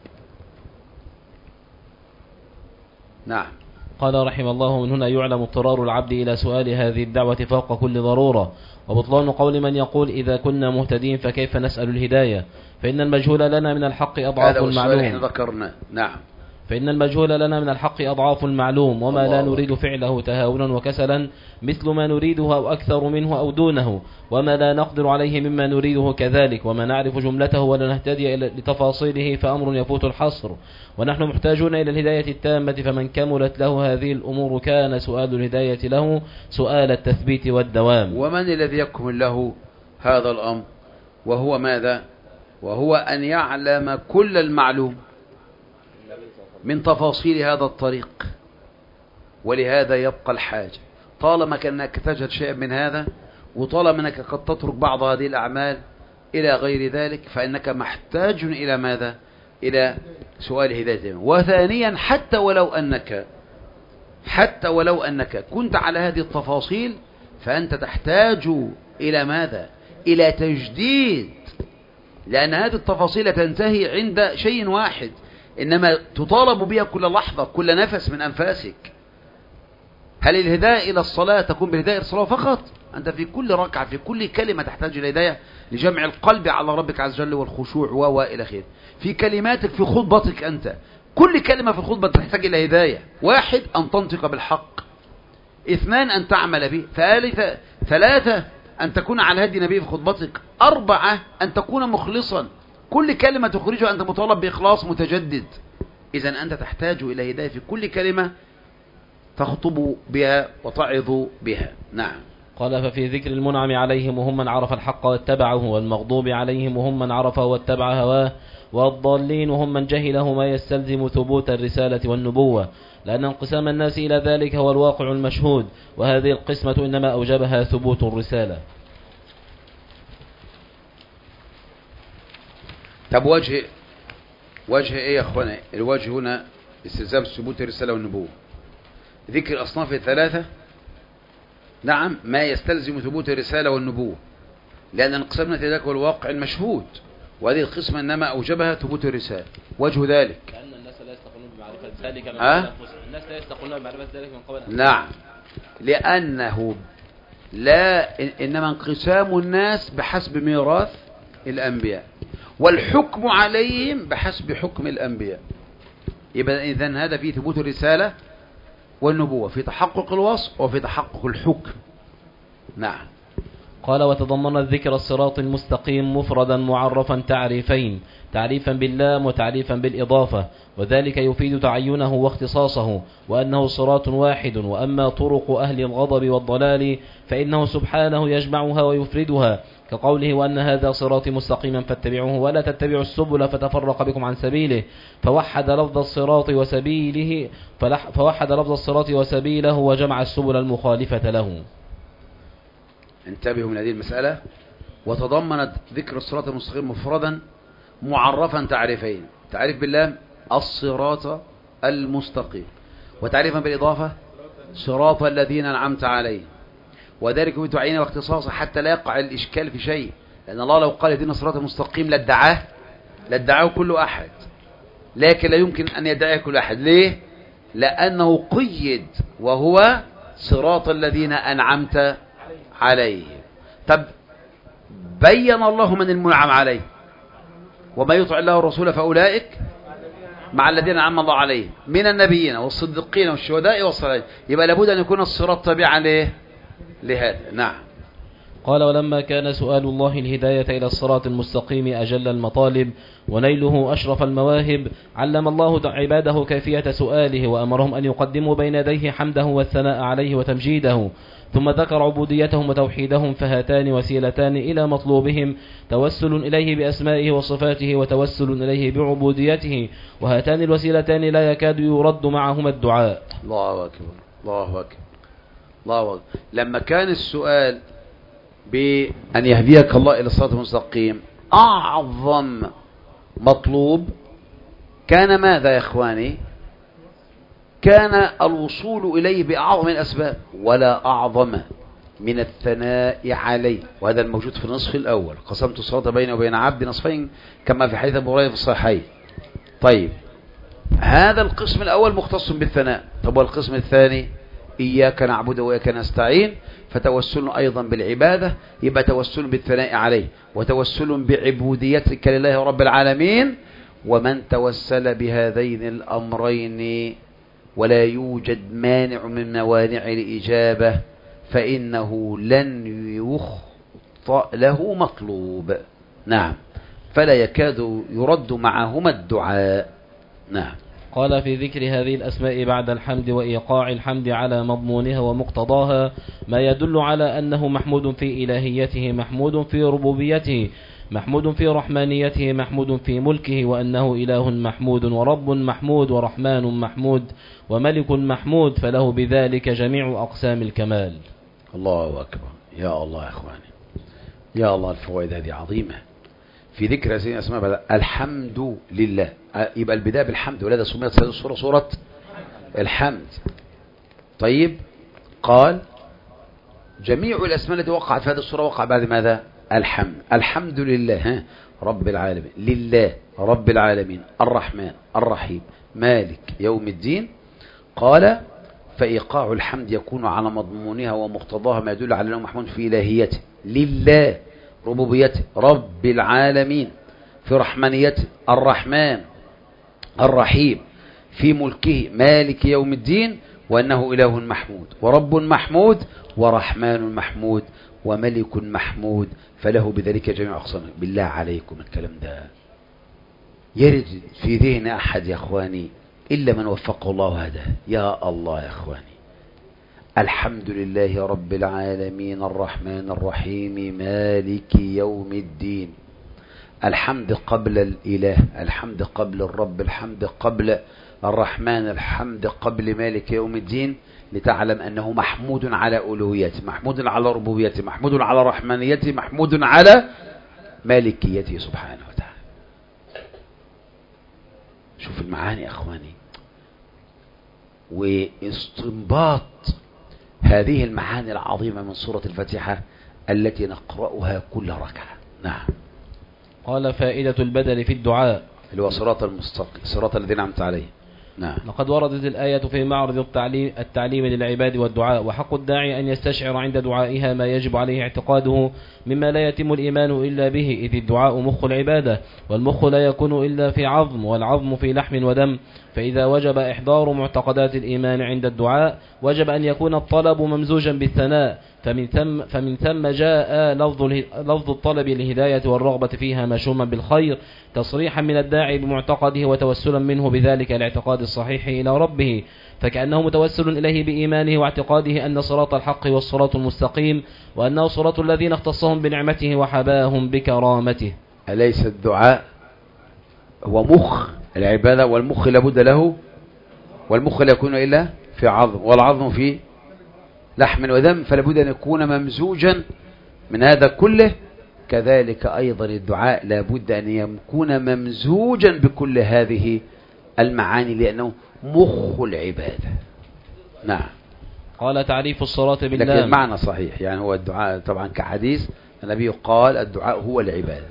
نعم. قال رحمه الله من هنا يعلم اضطرار العبد إلى سؤال هذه الدعوة فوق كل ضرورة وبطلان قول من يقول إذا كنا مهتدين فكيف نسأل الهداية فإن المجهول لنا من الحق أضعاف المعلوم. ذكرنا نعم. فإن المجهول لنا من الحق أضعاف المعلوم وما لا نريد فعله تهاونا وكسلا مثل ما نريده أو أكثر منه أو دونه وما لا نقدر عليه مما نريده كذلك وما نعرف جملته ولا نهتدي لتفاصيله فأمر يفوت الحصر ونحن محتاجون إلى الهداية التامة فمن كملت له هذه الأمور كان سؤال الهداية له سؤال التثبيت والدوام. ومن الذي يكمل له هذا الأمر وهو ماذا؟ وهو أن يعلم كل المعلوم من تفاصيل هذا الطريق. ولهذا يبقى الحاجة طالما كأنك تجد شيء من هذا وطالما أنك قد تترك بعض هذه الأعمال إلى غير ذلك فإنك محتاج إلى ماذا؟ إلى سؤال هداية. وثانيا حتى ولو أنك حتى ولو أنك كنت على هذه التفاصيل فأنت تحتاج إلى ماذا؟ إلى تجديد لأن هذه التفاصيل تنتهي عند شيء واحد إنما تطالب بها كل لحظة كل نفس من أنفاسك. هل الهداية إلى الصلاة تكون بالهداية إلى الصلاة فقط؟ أنت في كل ركعة في كل كلمة تحتاج إلى هداية لجمع القلب على ربك عز وجل والخشوع وإلى آخره. في كلماتك في خطبتك أنت كل كلمة في الخطبة تحتاج إلى هداية. واحد أن تنطق بالحق، اثنان أن تعمل به، ثالثة ثلاثة أن تكون على هدي نبي في خطبتك، أربعة أن تكون مخلصا كل كلمة تخرجها أنت مطالب بإخلاص متجدد. إذن أنت تحتاج إلى هداية في كل كلمة تخطب بها وتعظ بها. نعم. قال ففي ذكر المنعم عليهم وهم من عرف الحق واتبعه والمغضوب عليهم وهم من عرفه واتبع هواه والضالين وهم من جهله ما يستلزم ثبوت الرسالة والنبوة لأن انقسام الناس إلى ذلك هو الواقع المشهود وهذه القسمة إنما أوجبها ثبوت الرسالة. طب وجه وجه ايه يا اخوانا؟ الوجه هنا استلزام ثبوت الرسالة والنبوة، ذكر الأصناف الثلاثة. نعم، ما يستلزم ثبوت الرسالة والنبوة لأن انقسام ذلك هو الواقع المشهود وهذه القسمة إنما أوجبها ثبوت الرسالة. وجه ذلك كأن الناس لا يستقلون بمعرفة ذلك من أه؟ قبل الناس لا يستقلون بمعرفة ذلك من قبل. نعم، لأنه لا إنما انقسام الناس بحسب ميراث الأنبياء والحكم عليهم بحسب حكم الأنبياء. يبقى إذن هذا فيه ثبوت الرسالة والنبوة في تحقق الوصف وفي تحقق الحكم. نعم. قال وتضمن الذكر الصراط المستقيم مفردا معرفا تعريفين، تعريفا باللام وتعريفا بالإضافة، وذلك يفيد تعينه واختصاصه وأنه صراط واحد. وأما طرق أهل الغضب والضلال فإنه سبحانه يجمعها ويفردها كقوله وأن هذا صراطي مستقيما فاتبعوه ولا تتبعوا السبل فتفرق بكم عن سبيله، فوحد لفظ الصراط وسبيله فوحد لفظ الصراط وسبيله وجمع السبل المخالفة له. انتبهوا من هذه المسألة. وتضمنت ذكر الصراط المستقيم مفردا معرفا تعريفين، تعريف باللام الصراط المستقيم، وتعريفا بالإضافة صراط الذين أنعمت عليهم، وذلك بتعيين واختصاصه حتى لا يقع الإشكال في شيء، لأن الله لو قال اهدنا الصراط المستقيم لادعاه لادعاه كل أحد، لكن لا يمكن أن يدعيه كل أحد. ليه؟ لأنه قيد وهو صراط الذين أنعمت عليهم. طب بين الله من المنعم عليه، وما يطع الله والرسول فأولئك مع الذين أنعم الله عليهم من النبيين والصديقين والشهداء والصالحين. يبقى لابد أن يكون الصراط تابعا له لهذا. نعم. قال ولما كان سؤال الله الهداية إلى الصراط المستقيم أجل المطالب ونيله أشرف المواهب، علم الله عباده كيفية سؤاله وأمرهم أن يقدموا بين يديه حمده والثناء عليه وتمجيده، ثم ذكر عبوديتهم وتوحيدهم، فهاتان وسيلتان إلى مطلوبهم، توسل إليه بأسمائه وصفاته وتوسل إليه بعبوديته، وهاتان الوسيلتان لا يكاد يرد معهما الدعاء. الله أكبر الله أكبر الله أكبر. لما كان السؤال بأن يهديك الله إلى الصراط المستقيم أعظم مطلوب، كان ماذا يا إخواني؟ كان الوصول إليه بأعظم الأسباب، ولا أعظم من الثناء عليه، وهذا الموجود في النصف الأول. قسمت الصراط بيني وبين عبدي نصفين كما في حديث أبو هريرة في الصحيحين. طيب هذا القسم الأول مختص بالثناء. طب والقسم الثاني إياك نعبد وإياك نستعين، فتوسل أيضا بالعبادة، يبقى توسل بالثناء عليه وتوسل بعبوديتك لله رب العالمين. ومن توسل بهذين الأمرين ولا يوجد مانع من موانع الإجابة فإنه لن يخطأ له مطلوب. نعم. فلا يكاد يرد معهما الدعاء. نعم. قال في ذكر هذه الأسماء بعد الحمد وإيقاع الحمد على مضمونها ومقتضاها ما يدل على أنه محمود في إلهيته، محمود في ربوبيته، محمود في رحمانيته، محمود في ملكه، وأنه إله محمود ورب محمود ورحمن محمود وملك محمود، فله بذلك جميع أقسام الكمال. الله أكبر. يا الله يا إخواني، يا الله الفوائد هذه عظيمة في ذكر هذه الأسماء بعد الحمد لله. يبقى البداية بالحمد، ولذا سميت هذه السورة سورة الحمد. طيب قال جميع الأسماء التي وقعت في هذه السورة وقع بعد ماذا؟ الحمد. الحمد لله رب العالمين، لله رب العالمين، الرحمن الرحيم، مالك يوم الدين. قال فإيقاع الحمد يكون على مضمونها ومقتضاها ما يدل على أنه محمود في إلهيته، لله ربوبيته، رب العالمين، في رحمانيته الرحمن الرحيم، في ملكه مالك يوم الدين، وأنه إله محمود ورب محمود ورحمن محمود وملك محمود، فله بذلك جميع أقسامه. بالله عليكم الكلام ده يرد في ذهن أحد يا أخواني إلا من وفقه الله هذا. يا الله يا أخواني، الحمد لله رب العالمين الرحمن الرحيم مالك يوم الدين. الحمد قبل الإله، الحمد قبل الرب، الحمد قبل الرحمن، الحمد قبل مالك يوم الدين، لتعلم أنه محمود على ألوهيته، محمود على ربوبيته، محمود على رحمانيته، محمود على مالكيته سبحانه وتعالى. شوف المعاني يا أخواني، واستنباط هذه المعاني العظيمة من سورة الفاتحة التي نقرأها كل ركعة. نعم. قال فائدة البدل في الدعاء اللي هو صراط المستقيم، صراط الذين أنعمت عليهم. نعم. لقد وردت الآية في معرض التعليم, التعليم للعباد والدعاء، وحق الداعي أن يستشعر عند دعائها ما يجب عليه اعتقاده مما لا يتم الإيمان إلا به، إذ الدعاء مخ العبادة، والمخ لا يكون إلا في عظم، والعظم في لحم ودم. فإذا وجب إحضار معتقدات الإيمان عند الدعاء وجب أن يكون الطلب ممزوجا بالثناء، فمن ثم, فمن ثم جاء لفظ, لفظ الطلب للهداية والرغبة فيها مشوما بالخير، تصريحا من الداعي بمعتقده وتوسلا منه بذلك الاعتقاد الصحيح إلى ربه، فكأنه متوسل إليه بإيمانه واعتقاده أن صراط الحق والصراط المستقيم، وأنه صراط الذين اختصهم بنعمته وحباهم بكرامته. أليس الدعاء هو مخ العبادة؟ والمخ لابد له، والمخ لا يكون إلا في عظم، والعظم في لحم ودم، فلابد أن يكون ممزوجا من هذا كله. كذلك أيضا الدعاء لابد أن يكون ممزوجا بكل هذه المعاني لأنه مخ العبادة. نعم. قال تعريف الصلاة بالله، لكن المعنى صحيح، يعني هو الدعاء طبعا كحديث النبي قال الدعاء هو العبادة.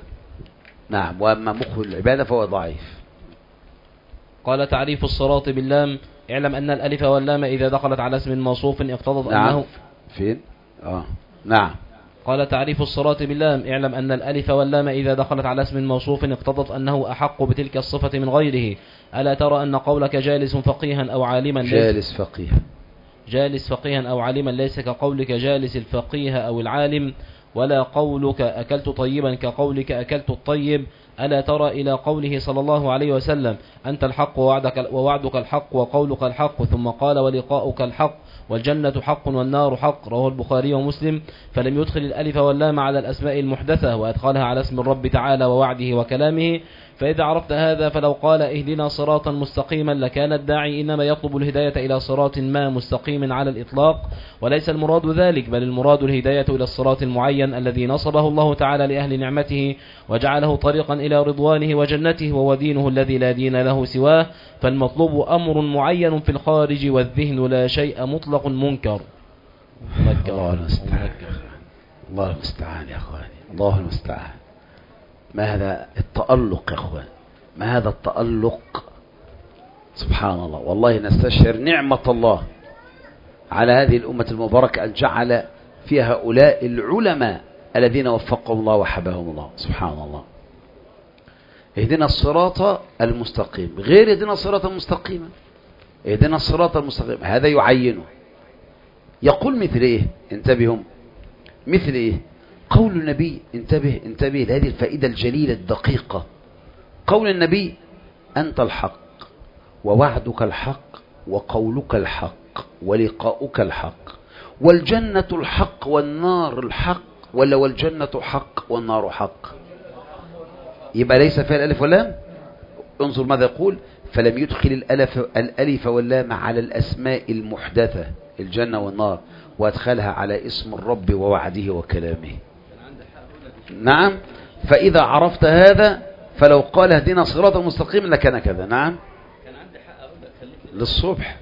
نعم. وأما مخ العبادة فهو ضعيف. قال تعريف الصلاة باللام اعلم أن الألف واللام إذا دخلت على اسم موصوف اقتضت نعم. أنه فين آه. نعم. قال تعريف الصراط باللام اعلم أن الألف واللام إذا دخلت على اسم موصوف اقتضت أنه أحق بتلك الصفة من غيره. ألا ترى أن قولك جالس فقيها أو عالما جالس فقيه جالس فقيها أو عالما ليس كقولك جالس الفقيه أو العالم، ولا قولك أكلت طيبا كقولك أكلت الطيب. ألا ترى إلى قوله صلى الله عليه وسلم أنت الحق ووعدك, ووعدك الحق وقولك الحق، ثم قال ولقاؤك الحق والجنة حق والنار حق، رواه البخاري ومسلم. فلم يدخل الألف واللام على الأسماء المحدثة وأدخلها على اسم الرب تعالى ووعده وكلامه. فإذا عرفت هذا فلو قال اهدنا صراطا مستقيما لكان الداعي إنما يطلب الهداية إلى صراط ما مستقيم على الإطلاق، وليس المراد ذلك، بل المراد الهداية إلى الصراط المعين الذي نصبه الله تعالى لأهل نعمته وجعله طريقا إلى رضوانه وجنته، وهو دينه الذي لا دين له سواه. فالمطلوب أمر معين في الخارج، والذهن لا شيء مطلق منكر. الله المستعان الله المستعان يا أخواني، الله المستعان. ما هذا التألق يا أخوان، ما هذا التألق، سبحان الله. والله نستشعر نعمة الله على هذه الأمة المباركة أن جعل فيها هؤلاء العلماء الذين وفقهم الله وحبهم الله، سبحان الله. اهدنا الصراط المستقيم غير اهدنا الصراط المستقيم. اهدنا الصراط المستقيم هذا يعينه، يقول مثل ايه؟ انتبهوا مثل ايه؟ قول النبي، انتبه انتبه لهذه الفائدة الجليلة الدقيقة. قول النبي أنت الحق ووعدك الحق وقولك الحق ولقاؤك الحق والجنة الحق والنار الحق، ولا والجنة حق والنار حق؟ يبقى ليس فيها الألف واللام. انظر ماذا يقول: فلم يدخل الألف, الألف واللام على الأسماء المحدثة الجنة والنار، وادخلها على اسم الرب ووعده وكلامه. نعم. فإذا عرفت هذا فلو قال اهدنا صراطا مستقيما لكان كذا. نعم. كان عندي حق اقول لك خليك للصبح.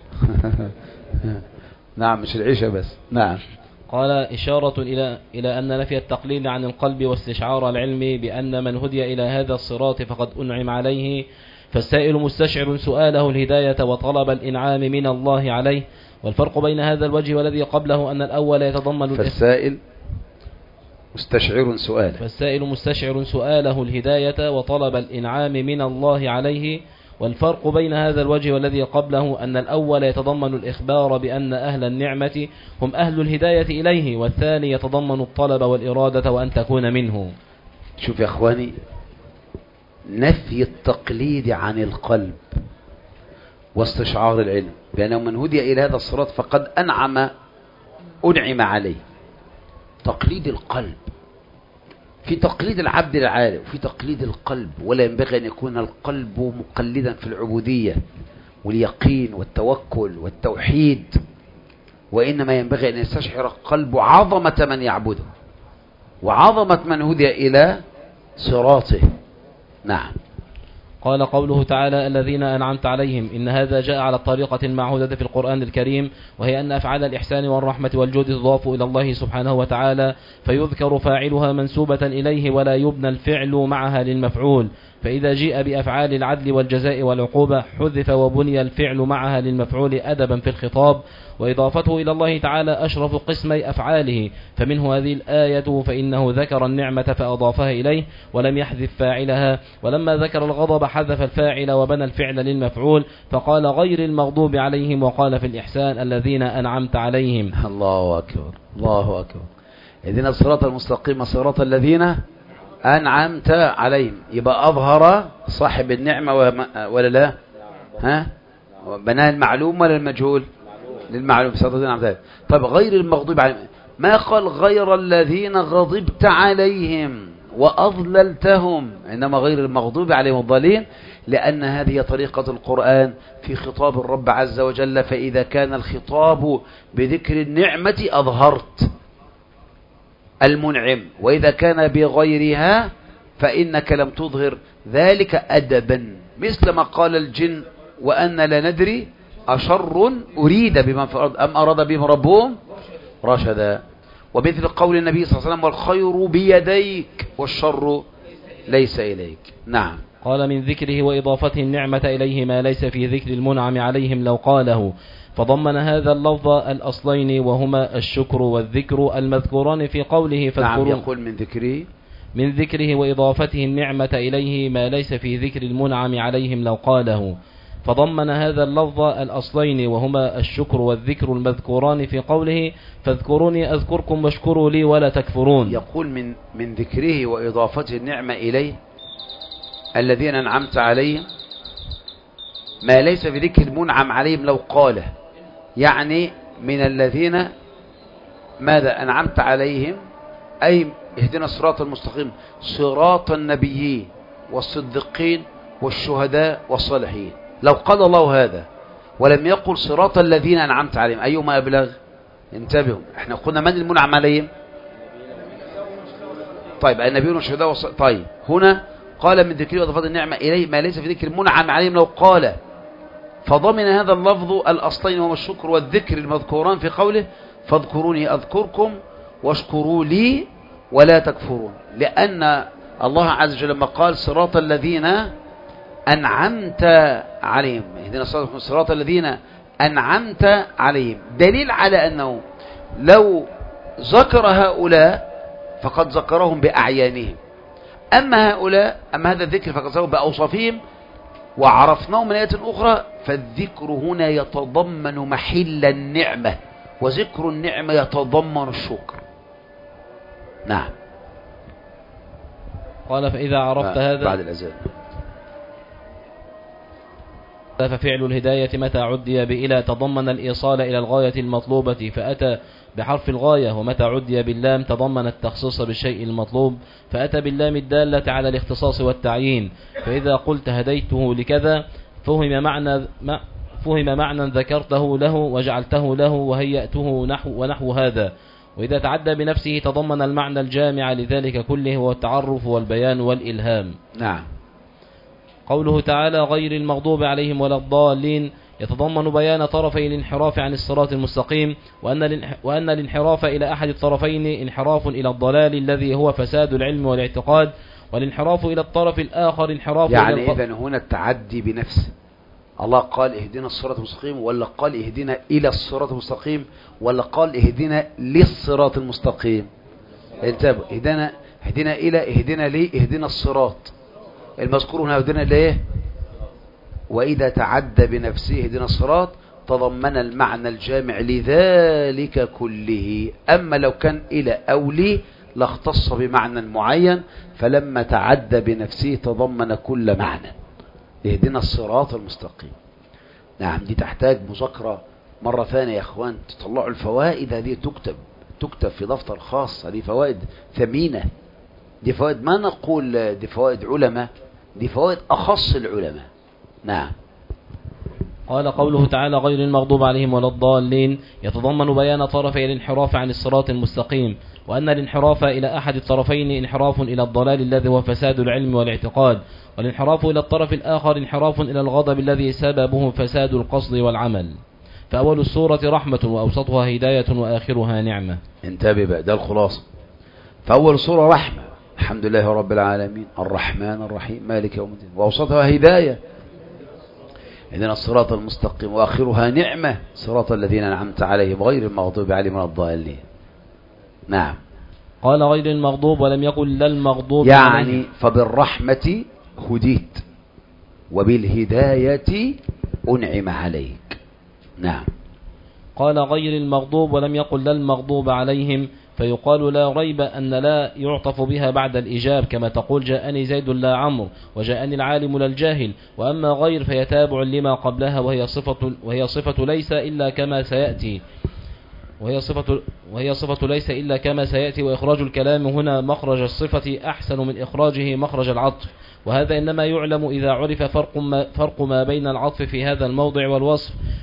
نعم مش العشاء بس. نعم. قال إشارة إلى إلى أن نفي التقليد عن القلب واستشعار العلم بأن من هدي إلى هذا الصراط فقد أنعم عليه، فالسائل مستشعر سؤاله الهداية وطلب الإنعام من الله عليه. والفرق بين هذا الوجه والذي قبله أن الأول يتضمن فالسائل مستشعر سؤاله فالسائل مستشعر سؤاله الهداية وطلب الإنعام من الله عليه. والفرق بين هذا الوجه والذي قبله أن الأول يتضمن الإخبار بأن أهل النعمة هم أهل الهداية إليه، والثاني يتضمن الطلب والإرادة وأن تكون منه. شوف يا أخواني، نفي التقليد عن القلب واستشعار العلم بأنه من هدي إلى هذا الصراط فقد أنعم أنعم عليه. تقليد القلب، في تقليد العبد للعالم وفي تقليد القلب، ولا ينبغي أن يكون القلب مقلدا في العبودية واليقين والتوكل والتوحيد، وإنما ينبغي أن يستشعر القلب عظمة من يعبده وعظمة من هدي إلى صراطه. نعم. قال قوله تعالى الذين أنعمت عليهم، إن هذا جاء على الطريقة المعهودة في القرآن الكريم، وهي أن أفعال الإحسان والرحمة والجود تضاف إلى الله سبحانه وتعالى، فيذكر فاعلها منسوبة إليه ولا يبنى الفعل معها للمفعول. فإذا جيء بأفعال العدل والجزاء والعقوبة حذف وبني الفعل معها للمفعول أدبا في الخطاب، وإضافته إلى الله تعالى أشرف قسمي أفعاله، فمنه هذه الآية فإنه ذكر النعمة فأضافها إليه ولم يحذف فاعلها، ولما ذكر الغضب حذف الفاعل وبنى الفعل للمفعول، فقال غير المغضوب عليهم، وقال في الإحسان الذين أنعمت عليهم. الله أكبر الله أكبر. إذن الصراط المستقيم صراط الذين أنعمت عليهم، يبقى أظهر صاحب النعمة ولا لا؟ ها؟ بناء المعلوم ولا المجهول؟ للمعلوم صراط الذين أنعمت عليهم. طب غير المغضوب عليهم، ما قال غير الذين غضبت عليهم وأضللتهم، إنما غير المغضوب عليهم الضالين، لأن هذه طريقة القرآن في خطاب الرب عز وجل. فإذا كان الخطاب بذكر النعمة أظهرت المنعم، وإذا كان بغيرها فإنك لم تظهر ذلك أدبا، مثل ما قال الجن وأن لا ندري أشر أريد بمن في الأرض أم أراد بهم ربهم رشدا، ومثل قول النبي صلى الله عليه وسلم والخير بيديك والشر ليس إليك. نعم. قال من ذكره وإضافته النعمة إليه ما ليس في ذكر المنعم عليهم لو قاله، فضمن هذا اللفظ الأصلين وهما الشكر والذكر المذكوران في قوله نعم. يقول من ذكره من ذكره وإضافته النعمة إليه ما ليس في ذكر المنعم عليهم لو قاله، فضمن هذا اللفظ الأصلين وهما الشكر والذكر المذكوران في قوله فاذكروني أذكركم واشكروا لي ولا تكفرون. يقول من من ذكره وإضافته النعمة إليه الذين أنعمت عليهم ما ليس في ذكر المنعم عليهم لو قاله، يعني من الذين ماذا أنعمت عليهم أي اهدنا الصراط المستقيم صراط النبيين والصديقين والشهداء والصالحين. لو قال الله هذا ولم يقل صراط الذين أنعمت عليهم أيهما أبلغ؟ انتبهوا، احنا قلنا من المنعم عليهم؟ طيب النبيون والشهداء والصالحين. طيب هنا قال من ذكره وإضافة النعمة إليه ما ليس في ذكر المنعم عليهم لو قال، فضمن هذا اللفظ الأصلين وهما الشكر والذكر المذكوران في قوله فاذكروني أذكركم واشكروا لي ولا تكفرون، لأن الله عز وجل لما قال صراط الذين أنعمت عليهم اهدنا الصراط الذين أنعمت عليهم، دليل على أنه لو ذكر هؤلاء فقد ذكرهم بأعيانهم، أما هؤلاء أما هذا الذكر فقد ذكرهم بأوصافهم وعرفناهم من آيات أخرى، فالذكر هنا يتضمن محل النعمة وذكر النعمة يتضمن الشكر. نعم. قال فإذا عرفت هذا بعد الأذان ففعل الهداية متى عدي بإلى تضمن الإيصال إلى الغاية المطلوبة فأتى بحرف الغاية، ومتى عدي باللام تضمن التخصيص بالشيء المطلوب فأتى باللام الدالة على الاختصاص والتعيين. فإذا قلت هديته لكذا فهم معنى ما فهم معنى ذكرته له وجعلته له وهيأته نحو ونحو هذا. وإذا تعدى بنفسه تضمن المعنى الجامع لذلك كله هو التعرف والبيان والإلهام. نعم. قوله تعالى غير المغضوب عليهم ولا الضالين يتضمن بيان طرفي الانحراف عن الصراط المستقيم، وأن وأن الانحراف إلى أحد الطرفين انحراف إلى الضلال الذي هو فساد العلم والاعتقاد، والانحراف إلى الطرف الآخر انحراف يعني إذن هنا التعدي بنفسه. الله قال اهدنا الصراط المستقيم ولا قال اهدنا إلى الصراط المستقيم ولا قال اهدنا للصراط المستقيم؟ انتبهوا، اهدنا اهدنا إلى اهدنا لي اهدنا الصراط المذكور هنا اهدنا ليه؟ وإذا تعدى بنفسه اهدنا الصراط تضمن المعنى الجامع لذلك كله. أما لو كان إلى أو لي لاختص بمعنى معين، فلما تعدى بنفسه تضمن كل معنى. اهدنا الصراط المستقيم. نعم، دي تحتاج مذاكرة مرة ثانية يا اخوان، تطلعوا الفوائد هذه تكتب تكتب في دفتر خاص. هذه فوائد ثمينة، دي فوائد ما نقول دي فوائد علماء، دي فوائد أخص العلماء. نعم. قال قوله تعالى غير المغضوب عليهم ولا الضالين يتضمن بيان طرفي الانحراف عن الصراط المستقيم، وأن الانحراف إلى أحد الطرفين انحراف إلى الضلال الذي هو فساد العلم والاعتقاد، والانحراف إلى الطرف الآخر انحراف إلى الغضب الذي سببه فساد القصد والعمل. فأول السورة رحمة وأوسطها هداية وآخرها نعمة. انتبه بقى، ده الخلاصة. فأول سورة رحمة الحمد لله رب العالمين الرحمن الرحيم مالك يوم الدين، وأوسطها هداية إذن الصراط المستقيم، وآخرها نعمة صراط الذين أنعمت عليهم غير المغضوب عليهم ولا الضالين. نعم. قال غير المغضوب ولم يقل لا المغضوب يعني عليهم. فبالرحمة هديت وبالهداية أنعم عليك. نعم. قال غير المغضوب ولم يقل لا المغضوب عليهم، فيقال لا ريب أن لا يعطف بها بعد الإجاب، كما تقول جاءني زيد لا عمرو وجاءني العالم لا الجاهل. وأما غير فيتابع لما قبلها وهي صفة, وهي صفة ليس إلا كما سيأتي وهي صفة, وهي صفة ليس إلا كما سيأتي. وإخراج الكلام هنا مخرج الصفة أحسن من إخراجه مخرج العطف، وهذا إنما يعلم إذا عرف فرق ما, فرق ما بين العطف في هذا الموضع والوصف.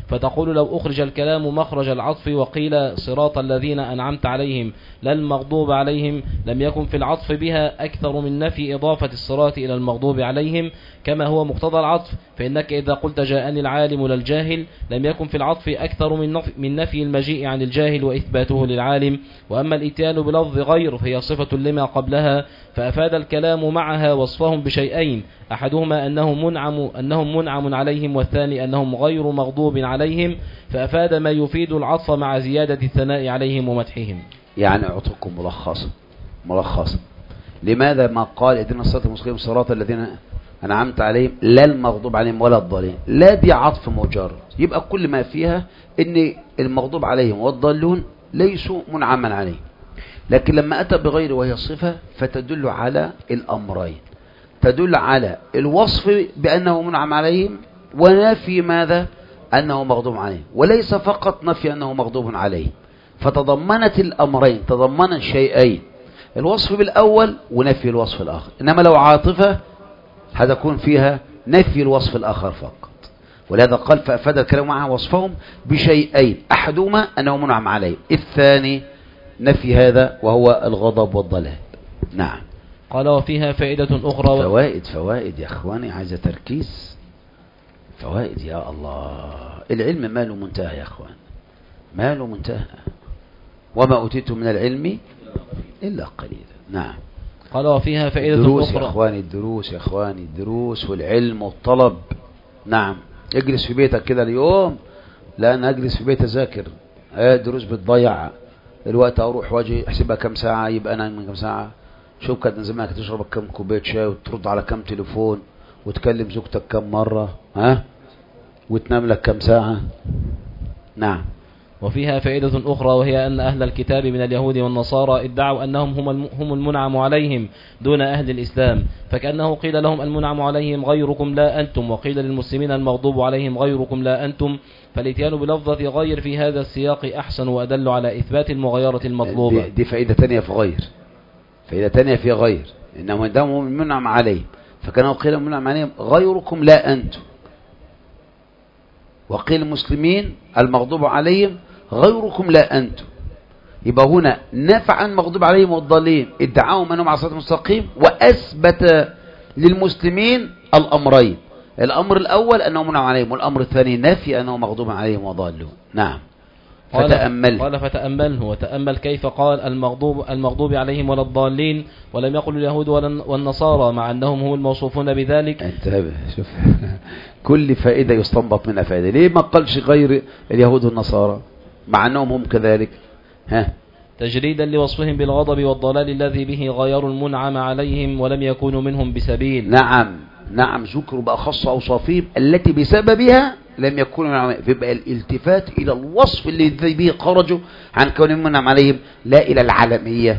فتقول لو أخرج الكلام مخرج العطف وقيل صراط الذين أنعمت عليهم لا المغضوب عليهم لم يكن في العطف بها أكثر من نفي إضافة الصراط إلى المغضوب عليهم كما هو مقتضى العطف، فإنك إذا قلت جاءني العالم لا الجاهل لم يكن في العطف أكثر من نفي, من نفي المجيء عن الجاهل وإثباته للعالم. وأما الإتيان بلفظ غير فهي صفة لما قبلها، فأفاد الكلام معها وصفهم بشيئين، أحدهما أنهم منعم, أنهم منعم عليهم، والثاني أنهم غير مغضوب عليهم، فأفاد ما يفيد العطف مع زيادة الثناء عليهم ومدحهم. يعني أعطيكم ملخصا ملخصا لماذا ما قال اهدنا الصراط المستقيم صراط الذين أنعمت عليهم لا المغضوب عليهم ولا الضالين؟ لا دي عطف مجرد، يبقى كل ما فيها ان المغضوب عليهم والضالون ليسوا منعما عليهم، لكن لما أتى بغير وهي الصفة فتدل على الأمرين، تدل على الوصف بأنه منعم عليهم ونفي ماذا؟ أنه مغضوب عليهم، وليس فقط نفي أنه مغضوب عليه، فتضمنت الأمرين، تضمن الشيئين، الوصف بالأول ونفي الوصف الآخر. إنما لو عاطفة هتكون فيها نفي الوصف الآخر فقط، ولهذا قال فأفاد الكلام معها وصفهم بشيئين، أحدهما أنه منعم عليه، الثاني نفي هذا وهو الغضب والضلال. نعم. قال وفيها فائدة أخرى. فوائد فوائد يا أخواني، عايزة تركيز، فوائد يا الله. العلم ما له منتهى يا أخوان، ما له منتهى، وما أوتيتم من العلم إلا قليلا. نعم. قال وفيها فائدة الدروس أخرى. يا أخواني الدروس يا أخواني الدروس والعلم والطلب. نعم. اجلس في بيتك كده اليوم، لا أنا أجلس في بيت أذاكر، الدروس بتضيع الوقت، أروح واجي أحسبها كم ساعة، يبقى أنا من كم ساعة، شوف كانت من زمان تشرب كم كوباية شاي وترد على كم تليفون وتكلم زوجتك كم مرة، ها، وتنام لك كم ساعة. نعم. وفيها فائدة أخرى، وهي أن أهل الكتاب من اليهود والنصارى ادعوا أنهم هم هم المنعم عليهم دون أهل الإسلام، فكأنه قيل لهم المنعم عليهم غيركم لا أنتم، وقيل للمسلمين المغضوب عليهم غيركم لا أنتم، فالاتيان بلفظة غير في هذا السياق أحسن وأدل على إثبات المغايرة المطلوبة. دي, دي فائدة تانية في غير، فائدة تانية في غير، إنهم دامهم المنعم عليهم، فكانوا قيل المنعم عليهم غيركم لا أنتم، وقيل المسلمين المغضوب عليهم غيركم لا أنتم، يبقى هنا نفعا مغضوب عليهم والضالين ادعاهم أنهم على الصراط المستقيم، وأثبت للمسلمين الأمرين، الأمر الأول أنهم منعم عليهم، والأمر الثاني نفي أنهم مغضوب عليهم وضالون. نعم. فتأمل. قال فتأمله وتأمل كيف قال المغضوب المغضوب عليهم ولا الضالين، ولم يقل اليهود والنصارى مع أنهم هم الموصوفون بذلك. انتبه، شوف كل فائدة يستنبط منها فائدة، ليه ما قالش غير اليهود والنصارى مع أنهم هم كذلك؟ ها، تجريدا لوصفهم بالغضب والضلال الذي به غير المنعم عليهم ولم يكونوا منهم بسبيل. نعم نعم، ذكروا بأخص أوصافهم التي بسببها لم يكونوا، فيبقى الالتفات إلى الوصف الذي به خرجوا عن كونهم منعم عليهم لا إلى العالمية.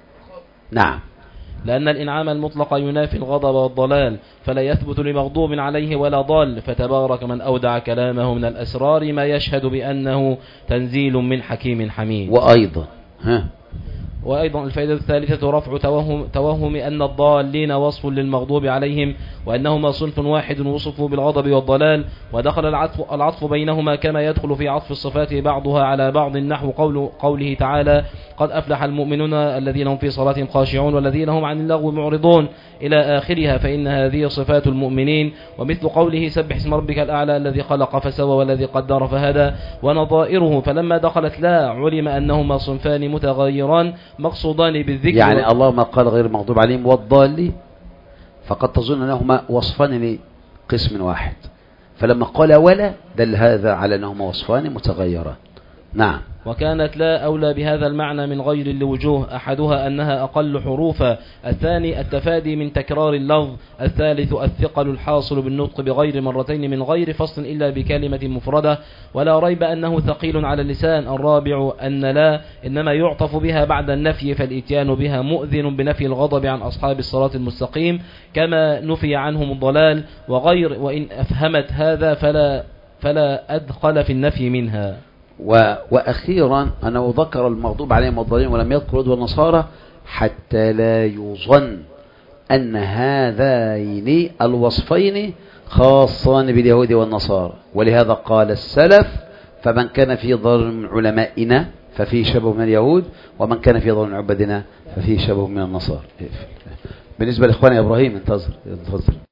نعم. لأن الإنعام المطلق ينافي الغضب والضلال، فلا يثبت لمغضوب عليه ولا ضال، فتبارك من أودع كلامه من الأسرار ما يشهد بأنه تنزيل من حكيم حميد. وأيضا ها وأيضا الفائدة الثالثة رفع توهم, توهم أن الضالين وصف للمغضوب عليهم، وأنهما صنف واحد وصفوا بالغضب والضلال، ودخل العطف, العطف بينهما كما يدخل في عطف الصفات بعضها على بعض، نحو قول قوله تعالى قد أفلح المؤمنون الذين هم في صلاتهم خاشعون والذين هم عن اللغو معرضون إلى آخرها، فإن هذه صفات المؤمنين. ومثل قوله سبح اسم ربك الأعلى الذي خلق فسوى والذي قدر فهدى ونظائره، فلما دخلت لا علم أنهما صنفان متغيران مقصودان بالذكر. يعني الله ما قال غير المغضوب عليهم والضالين فقد تظن أنهما وصفان لقسم واحد، فلما قال ولا دل هذا على أنهما وصفان متغيران. نعم. وكانت لا أولى بهذا المعنى من غير لوجوه، أحدها أنها أقل حروفا، الثاني التفادي من تكرار اللفظ، الثالث الثقل الحاصل بالنطق بغير مرتين من غير فصل إلا بكلمة مفردة، ولا ريب أنه ثقيل على اللسان، الرابع أن لا إنما يعطف بها بعد النفي، فالإتيان بها مؤذن بنفي الغضب عن أصحاب الصراط المستقيم كما نفي عنهم الضلال، وغير وإن أفهمت هذا فلا, فلا أدخل في النفي منها. وأخيرا أنه ذكر المغضوب عليهم والضالين ولم يذكر اليهود والنصارى حتى لا يظن أن هذين الوصفين خاصان باليهود والنصارى، ولهذا قال السلف: فمن كان في ضرر من علمائنا ففيه شبه من اليهود، ومن كان في ضرر من عبادنا ففيه شبه من النصارى. بالنسبة لإخواني إبراهيم انتظر انتظر